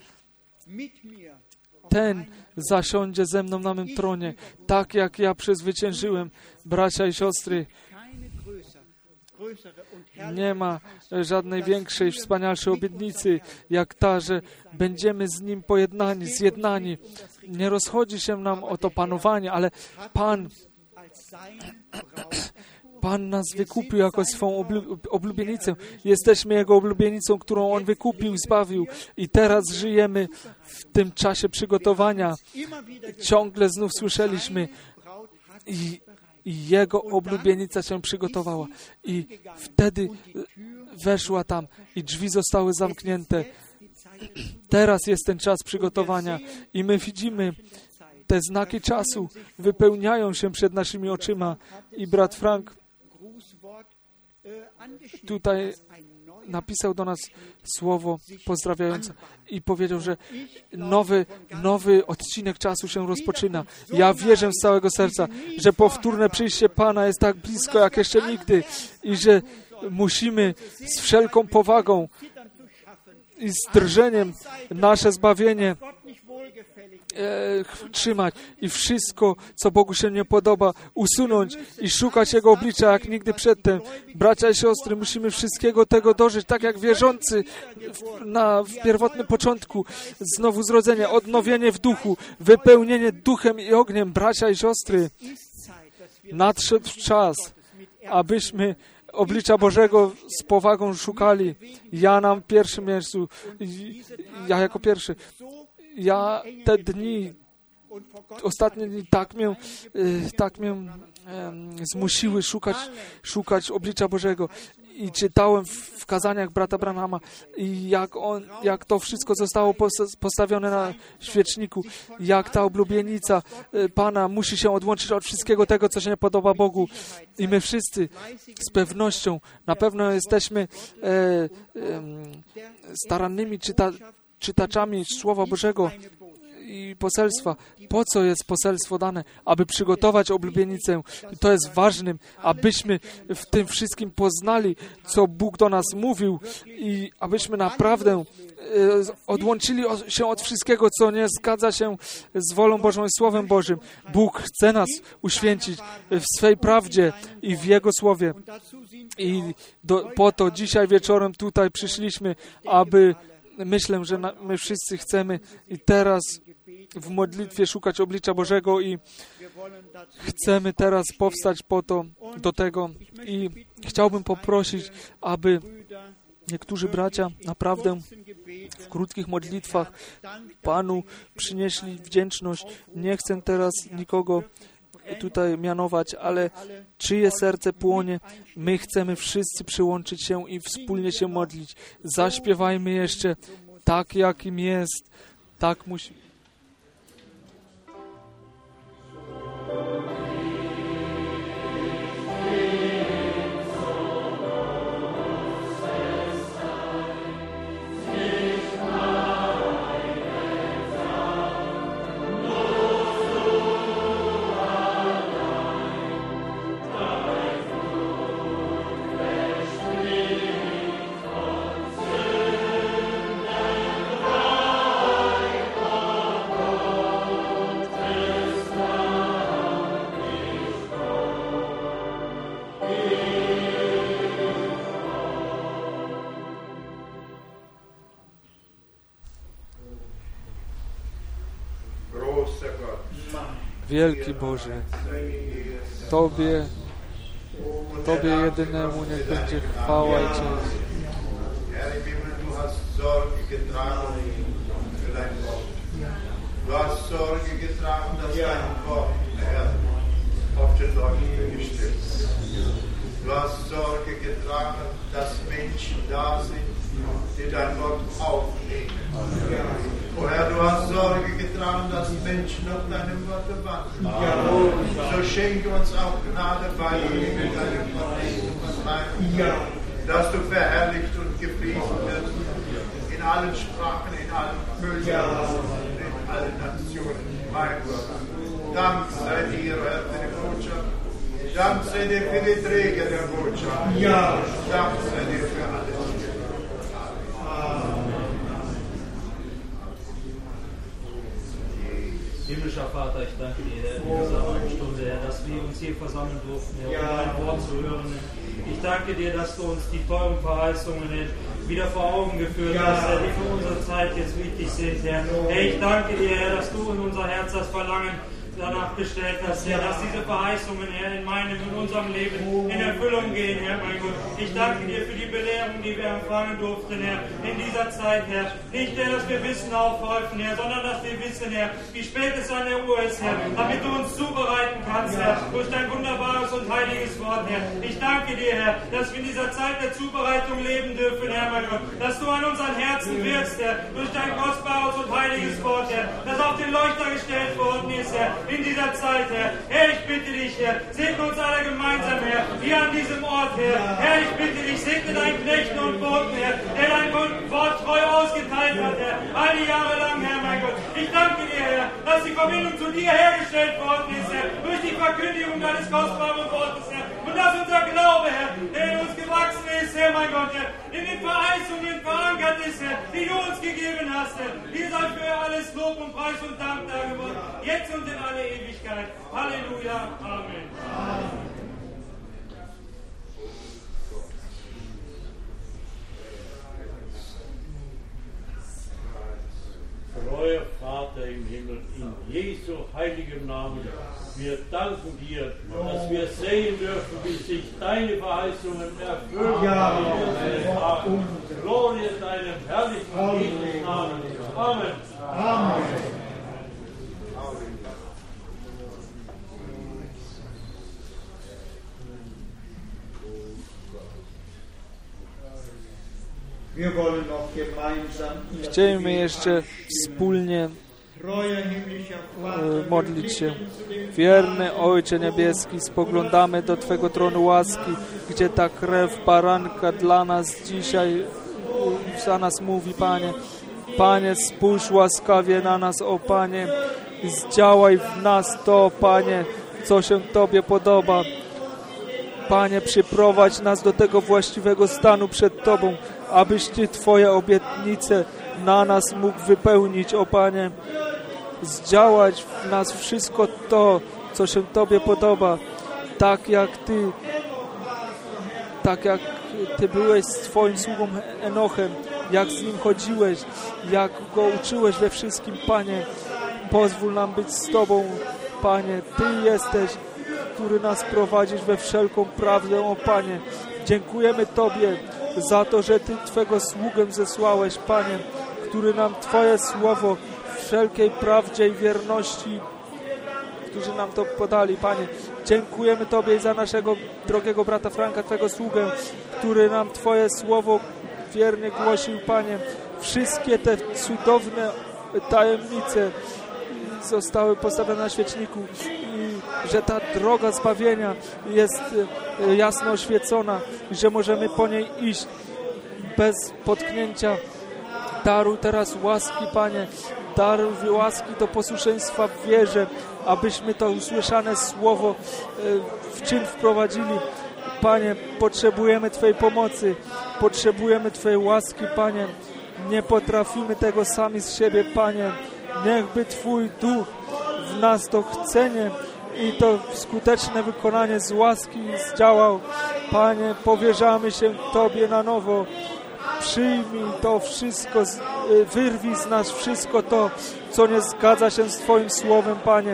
ten zasiądzie ze mną na mym tronie, tak jak ja przezwyciężyłem. Bracia i siostry, nie ma żadnej większej, wspanialszej obietnicy, jak ta, że będziemy z Nim pojednani, zjednani. Nie rozchodzi się nam o to panowanie, ale Pan nas wykupił jako swą oblubienicę. Jesteśmy Jego oblubienicą, którą On wykupił, zbawił. I teraz żyjemy w tym czasie przygotowania. Ciągle znów słyszeliśmy i Jego oblubienica się przygotowała. I wtedy weszła tam i drzwi zostały zamknięte. Teraz jest ten czas przygotowania i my widzimy, te znaki czasu wypełniają się przed naszymi oczyma. I brat Frank tutaj napisał do nas słowo pozdrawiające i powiedział, że nowy odcinek czasu się rozpoczyna. Ja wierzę z całego serca, że powtórne przyjście Pana jest tak blisko jak jeszcze nigdy i że musimy z wszelką powagą i z drżeniem nasze zbawienie trzymać i wszystko, co Bogu się nie podoba, usunąć i szukać Jego oblicza jak nigdy przedtem. Bracia i siostry, musimy wszystkiego tego dożyć, tak jak wierzący w pierwotnym początku, znowu zrodzenie, odnowienie w duchu, wypełnienie duchem i ogniem. Bracia i siostry, nadszedł czas, abyśmy oblicza Bożego z powagą szukali. Ja na pierwszym miejscu, ja jako pierwszy. Ja te dni, ostatnie dni tak mnie zmusiły szukać oblicza Bożego. I czytałem w kazaniach brata Branhama, i jak to wszystko zostało postawione na świeczniku, jak ta oblubienica Pana musi się odłączyć od wszystkiego tego, co się nie podoba Bogu. I my wszyscy z pewnością, na pewno jesteśmy starannymi czytaczami Słowa Bożego i poselstwa. Po co jest poselstwo dane? Aby przygotować oblubienicę. To jest ważnym, abyśmy w tym wszystkim poznali, co Bóg do nas mówił i abyśmy naprawdę odłączyli się od wszystkiego, co nie zgadza się z wolą Bożą i Słowem Bożym. Bóg chce nas uświęcić w swej prawdzie i w Jego Słowie. I po to dzisiaj wieczorem tutaj przyszliśmy, aby myślę, że my wszyscy chcemy i teraz w modlitwie szukać oblicza Bożego i chcemy teraz powstać do tego i chciałbym poprosić, aby niektórzy bracia naprawdę w krótkich modlitwach Panu przynieśli wdzięczność. Nie chcę teraz nikogo tutaj mianować, ale czyje serce płonie, my chcemy wszyscy przyłączyć się i wspólnie się modlić. Zaśpiewajmy jeszcze tak, jakim jest, tak musi. Wielki Boże, Tobie jedynemu niech będzie chwała i cześć. Du hast Sorge getragen, dass dein Wort, Herr, auf den Leuten gestellt ist. Du hast Sorge getragen, dass Menschen da sind, die dein Wort aufnehmen. O Herr, du hast Sorge getragen, dass Menschen auf deinem Wort wandeln. So schenke uns auch Gnade bei ihnen mit deinem Wort, dass du verherrlicht und gepriesen wirst in allen Sprachen, in allen Völkern, in allen Nationen. Mein Gott, Dank sei dir, Herr. Dank sei dir für die Träger der Botschaft. Ja. Dank sei dir für alles. Himmlischer Vater, ich danke dir, Herr, in dieser Abendstunde, Herr, dass wir uns hier versammeln durften, Herr, um dein Wort zu hören. Ich danke dir, dass du uns die teuren Verheißungen, Herr, wieder vor Augen geführt hast, Herr, die für unsere Zeit jetzt wichtig sind, Herr. Herr, ich danke dir, Herr, dass du in unser Herz das Verlangen danach gestellt hast, Herr, dass diese Verheißungen, Herr, in meinem, in unserem Leben in Erfüllung gehen, Herr, mein Gott. Ich danke dir für die Belehrung, die wir empfangen durften, Herr, in dieser Zeit, Herr. Nicht, Herr, dass wir Wissen aufhäufen, Herr, sondern dass wir wissen, Herr, wie spät es an der Uhr ist, Herr, damit du uns zubereiten kannst, Herr, durch dein wunderbares und heiliges Wort, Herr. Ich danke dir, Herr, dass wir in dieser Zeit der Zubereitung leben dürfen, Herr, mein Gott, dass du an unseren Herzen wirkst, Herr, durch dein kostbares und heiliges Wort, Herr, das auf den Leuchter gestellt worden ist, Herr, in dieser Zeit, Herr. Herr, ich bitte dich, Herr, segne uns alle gemeinsam, Herr, hier an diesem Ort, Herr. Herr, ich bitte dich, segne deinen Knechten und Boten, Herr, der dein Wort treu ausgeteilt hat, Herr, all die Jahre lang, Herr, mein Gott. Ich danke dir, Herr, dass die Verbindung zu dir hergestellt worden ist, Herr, durch die Verkündigung deines kostbaren Wortes, Herr, und dass unser Glaube, Herr, der in uns gewachsen ist, Herr, mein Gott, Herr, in den Verheißungen verankert ist, Herr, die du uns gegeben hast, Herr. Dir sei für alles Lob und Preis und Dank darüber, jetzt und in alle Ewigkeit. Halleluja. Amen. Treuer Vater im Himmel, in Jesu heiligem Namen, wir danken dir, dass wir sehen dürfen, wie sich deine Verheißungen erfüllen. Ja. Glorie deinem herrlichen Jesus Namen. Amen. Amen. Chcielibyśmy jeszcze wspólnie modlić się. Wierny Ojcze Niebieski, spoglądamy do Twego tronu łaski, gdzie ta krew baranka dla nas dzisiaj za nas mówi, Panie. Panie, spójrz łaskawie na nas, o Panie. Zdziałaj w nas to, Panie, co się Tobie podoba. Panie, przyprowadź nas do tego właściwego stanu przed Tobą, abyś Ty Twoje obietnice na nas mógł wypełnić, o Panie. Zdziałać w nas wszystko to, co się Tobie podoba, tak jak Ty byłeś z Twoim sługą Enochem, jak z nim chodziłeś, jak go uczyłeś we wszystkim, Panie. Pozwól nam być z Tobą, Panie. Ty jesteś, który nas prowadzisz we wszelką prawdę, o Panie. Dziękujemy Tobie za to, że Ty Twego sługę zesłałeś, Panie, który nam Twoje słowo w wszelkiej prawdzie i wierności, którzy nam to podali, Panie. Dziękujemy Tobie za naszego drogiego brata Franka, Twego sługę, który nam Twoje słowo wiernie głosił, Panie. Wszystkie te cudowne tajemnice zostały postawione na świeczniku i że ta droga zbawienia jest jasno oświecona, że możemy po niej iść bez potknięcia. Daruj teraz łaski, Panie, daruj łaski do posłuszeństwa w wierze, abyśmy to usłyszane słowo w czyn wprowadzili. Panie, potrzebujemy Twojej pomocy, potrzebujemy Twojej łaski, Panie. Nie potrafimy tego sami z siebie, Panie. Niechby Twój Duch w nas to chcenie i to skuteczne wykonanie z łaski zdziałał. Panie, powierzamy się Tobie na nowo. Przyjmij to wszystko, wyrwij z nas wszystko to, co nie zgadza się z Twoim Słowem, Panie.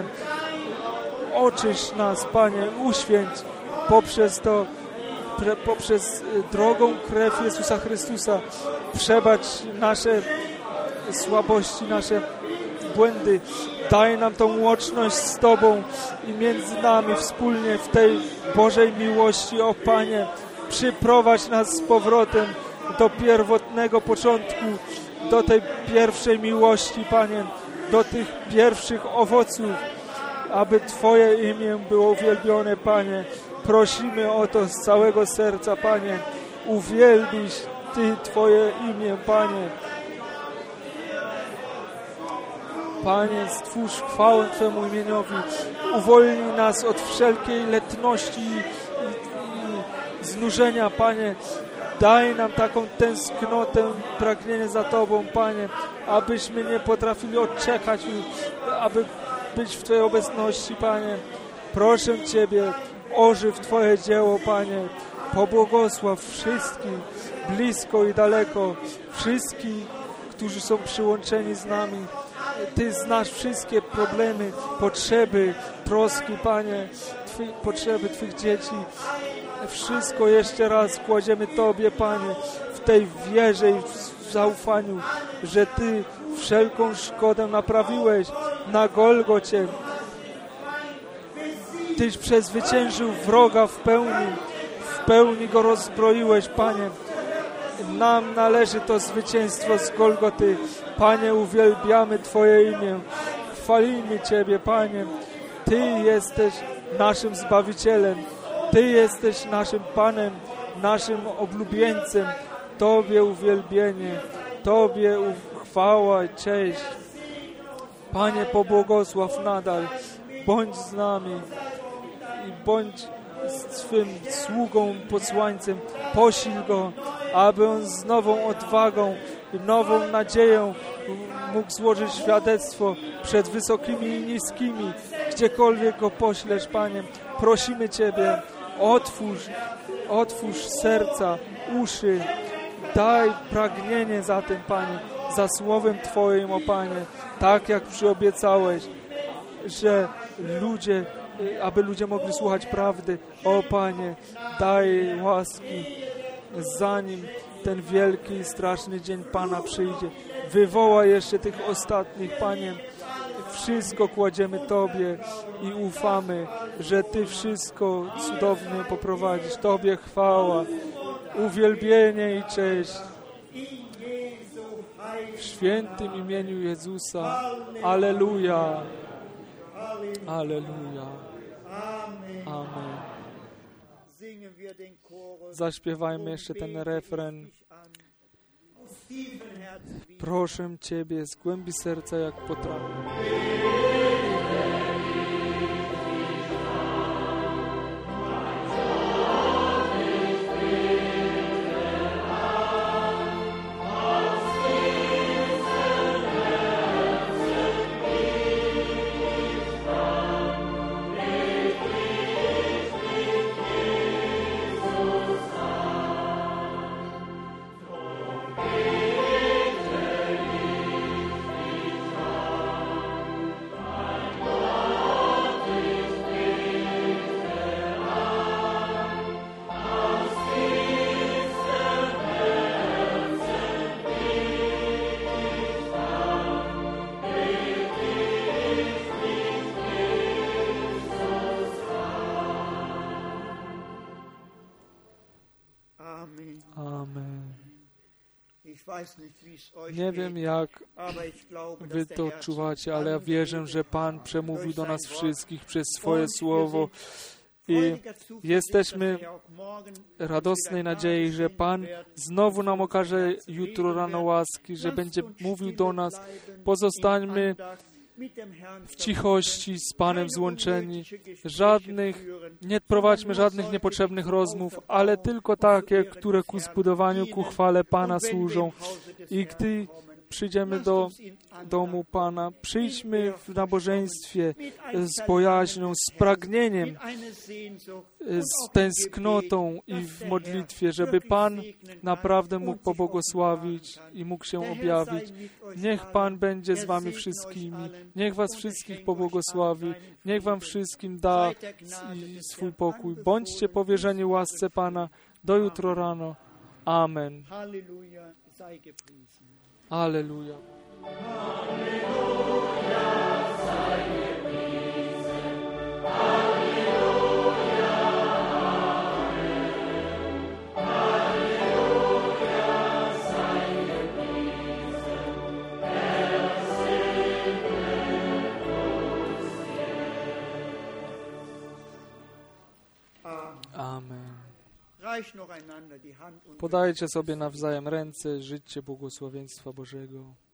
Oczyść nas, Panie, uświęć poprzez to, poprzez drogą krew Jezusa Chrystusa. Przebacz nasze słabości, nasze błędy. Daj nam tą łączność z Tobą i między nami wspólnie w tej Bożej miłości, o Panie. Przyprowadź nas z powrotem do pierwotnego początku, do tej pierwszej miłości, Panie, do tych pierwszych owoców, aby Twoje imię było uwielbione, Panie. Prosimy o to z całego serca, Panie. Uwielbiś Ty Twoje imię, Panie. Panie, stwórz chwałę Twemu imieniowi. Uwolnij nas od wszelkiej letności i znużenia, Panie. Daj nam taką tęsknotę, pragnienie za Tobą, Panie, abyśmy nie potrafili odczekać, aby być w Twojej obecności, Panie. Proszę Ciebie, ożyw Twoje dzieło, Panie. Pobłogosław wszystkich, blisko i daleko, wszystkich, którzy są przyłączeni z nami. Ty znasz wszystkie problemy, potrzeby, troski, Panie, potrzeby Twych dzieci. Wszystko jeszcze raz kładziemy Tobie, Panie, w tej wierze i w zaufaniu, że Ty wszelką szkodę naprawiłeś na Golgocie. Tyś przezwyciężył wroga w pełni go rozbroiłeś, Panie. Nam należy to zwycięstwo z Golgoty. Panie, uwielbiamy Twoje imię. Chwalimy Ciebie, Panie. Ty jesteś naszym Zbawicielem. Ty jesteś naszym Panem, naszym oblubieńcem. Tobie uwielbienie, Tobie chwała i cześć. Panie, pobłogosław nadal. Bądź z nami i bądź swym sługą, posłańcem. Posil go, aby on z nową odwagą i nową nadzieją mógł złożyć świadectwo przed wysokimi i niskimi, gdziekolwiek go poślesz, Panie. Prosimy Ciebie, otwórz serca, uszy, daj pragnienie za tym, Panie, za słowem Twoim, o Panie, tak jak przyobiecałeś, że aby ludzie mogli słuchać prawdy. O Panie, daj łaski, zanim ten wielki i straszny dzień Pana przyjdzie. Wywołaj jeszcze tych ostatnich, Panie. Wszystko kładziemy Tobie i ufamy, że Ty wszystko cudownie poprowadzisz. Tobie chwała, uwielbienie i cześć. W świętym imieniu Jezusa. Alleluja. Alleluja. Amen. Zaśpiewajmy jeszcze ten refren. Proszę Ciebie z głębi serca, jak potrafię. Amen. Nie wiem, jak Wy to odczuwacie, ale ja wierzę, że Pan przemówił do nas wszystkich przez swoje Słowo i jesteśmy radosnej nadziei, że Pan znowu nam okaże jutro rano łaski, że będzie mówił do nas. Pozostańmy w cichości z Panem złączeni. Nie prowadźmy żadnych niepotrzebnych rozmów, ale tylko takie, które ku zbudowaniu, ku chwale Pana służą. I gdy przyjdziemy do domu Pana, przyjdźmy w nabożeństwie z bojaźnią, z pragnieniem, z tęsknotą i w modlitwie, żeby Pan naprawdę mógł pobłogosławić i mógł się objawić. Niech Pan będzie z Wami wszystkimi. Niech Was wszystkich pobłogosławi. Niech Wam wszystkim da swój pokój. Bądźcie powierzeni łasce Pana do jutro rano. Amen. Alleluja. Amen. Podajcie sobie nawzajem ręce, żyćcie błogosławieństwa Bożego.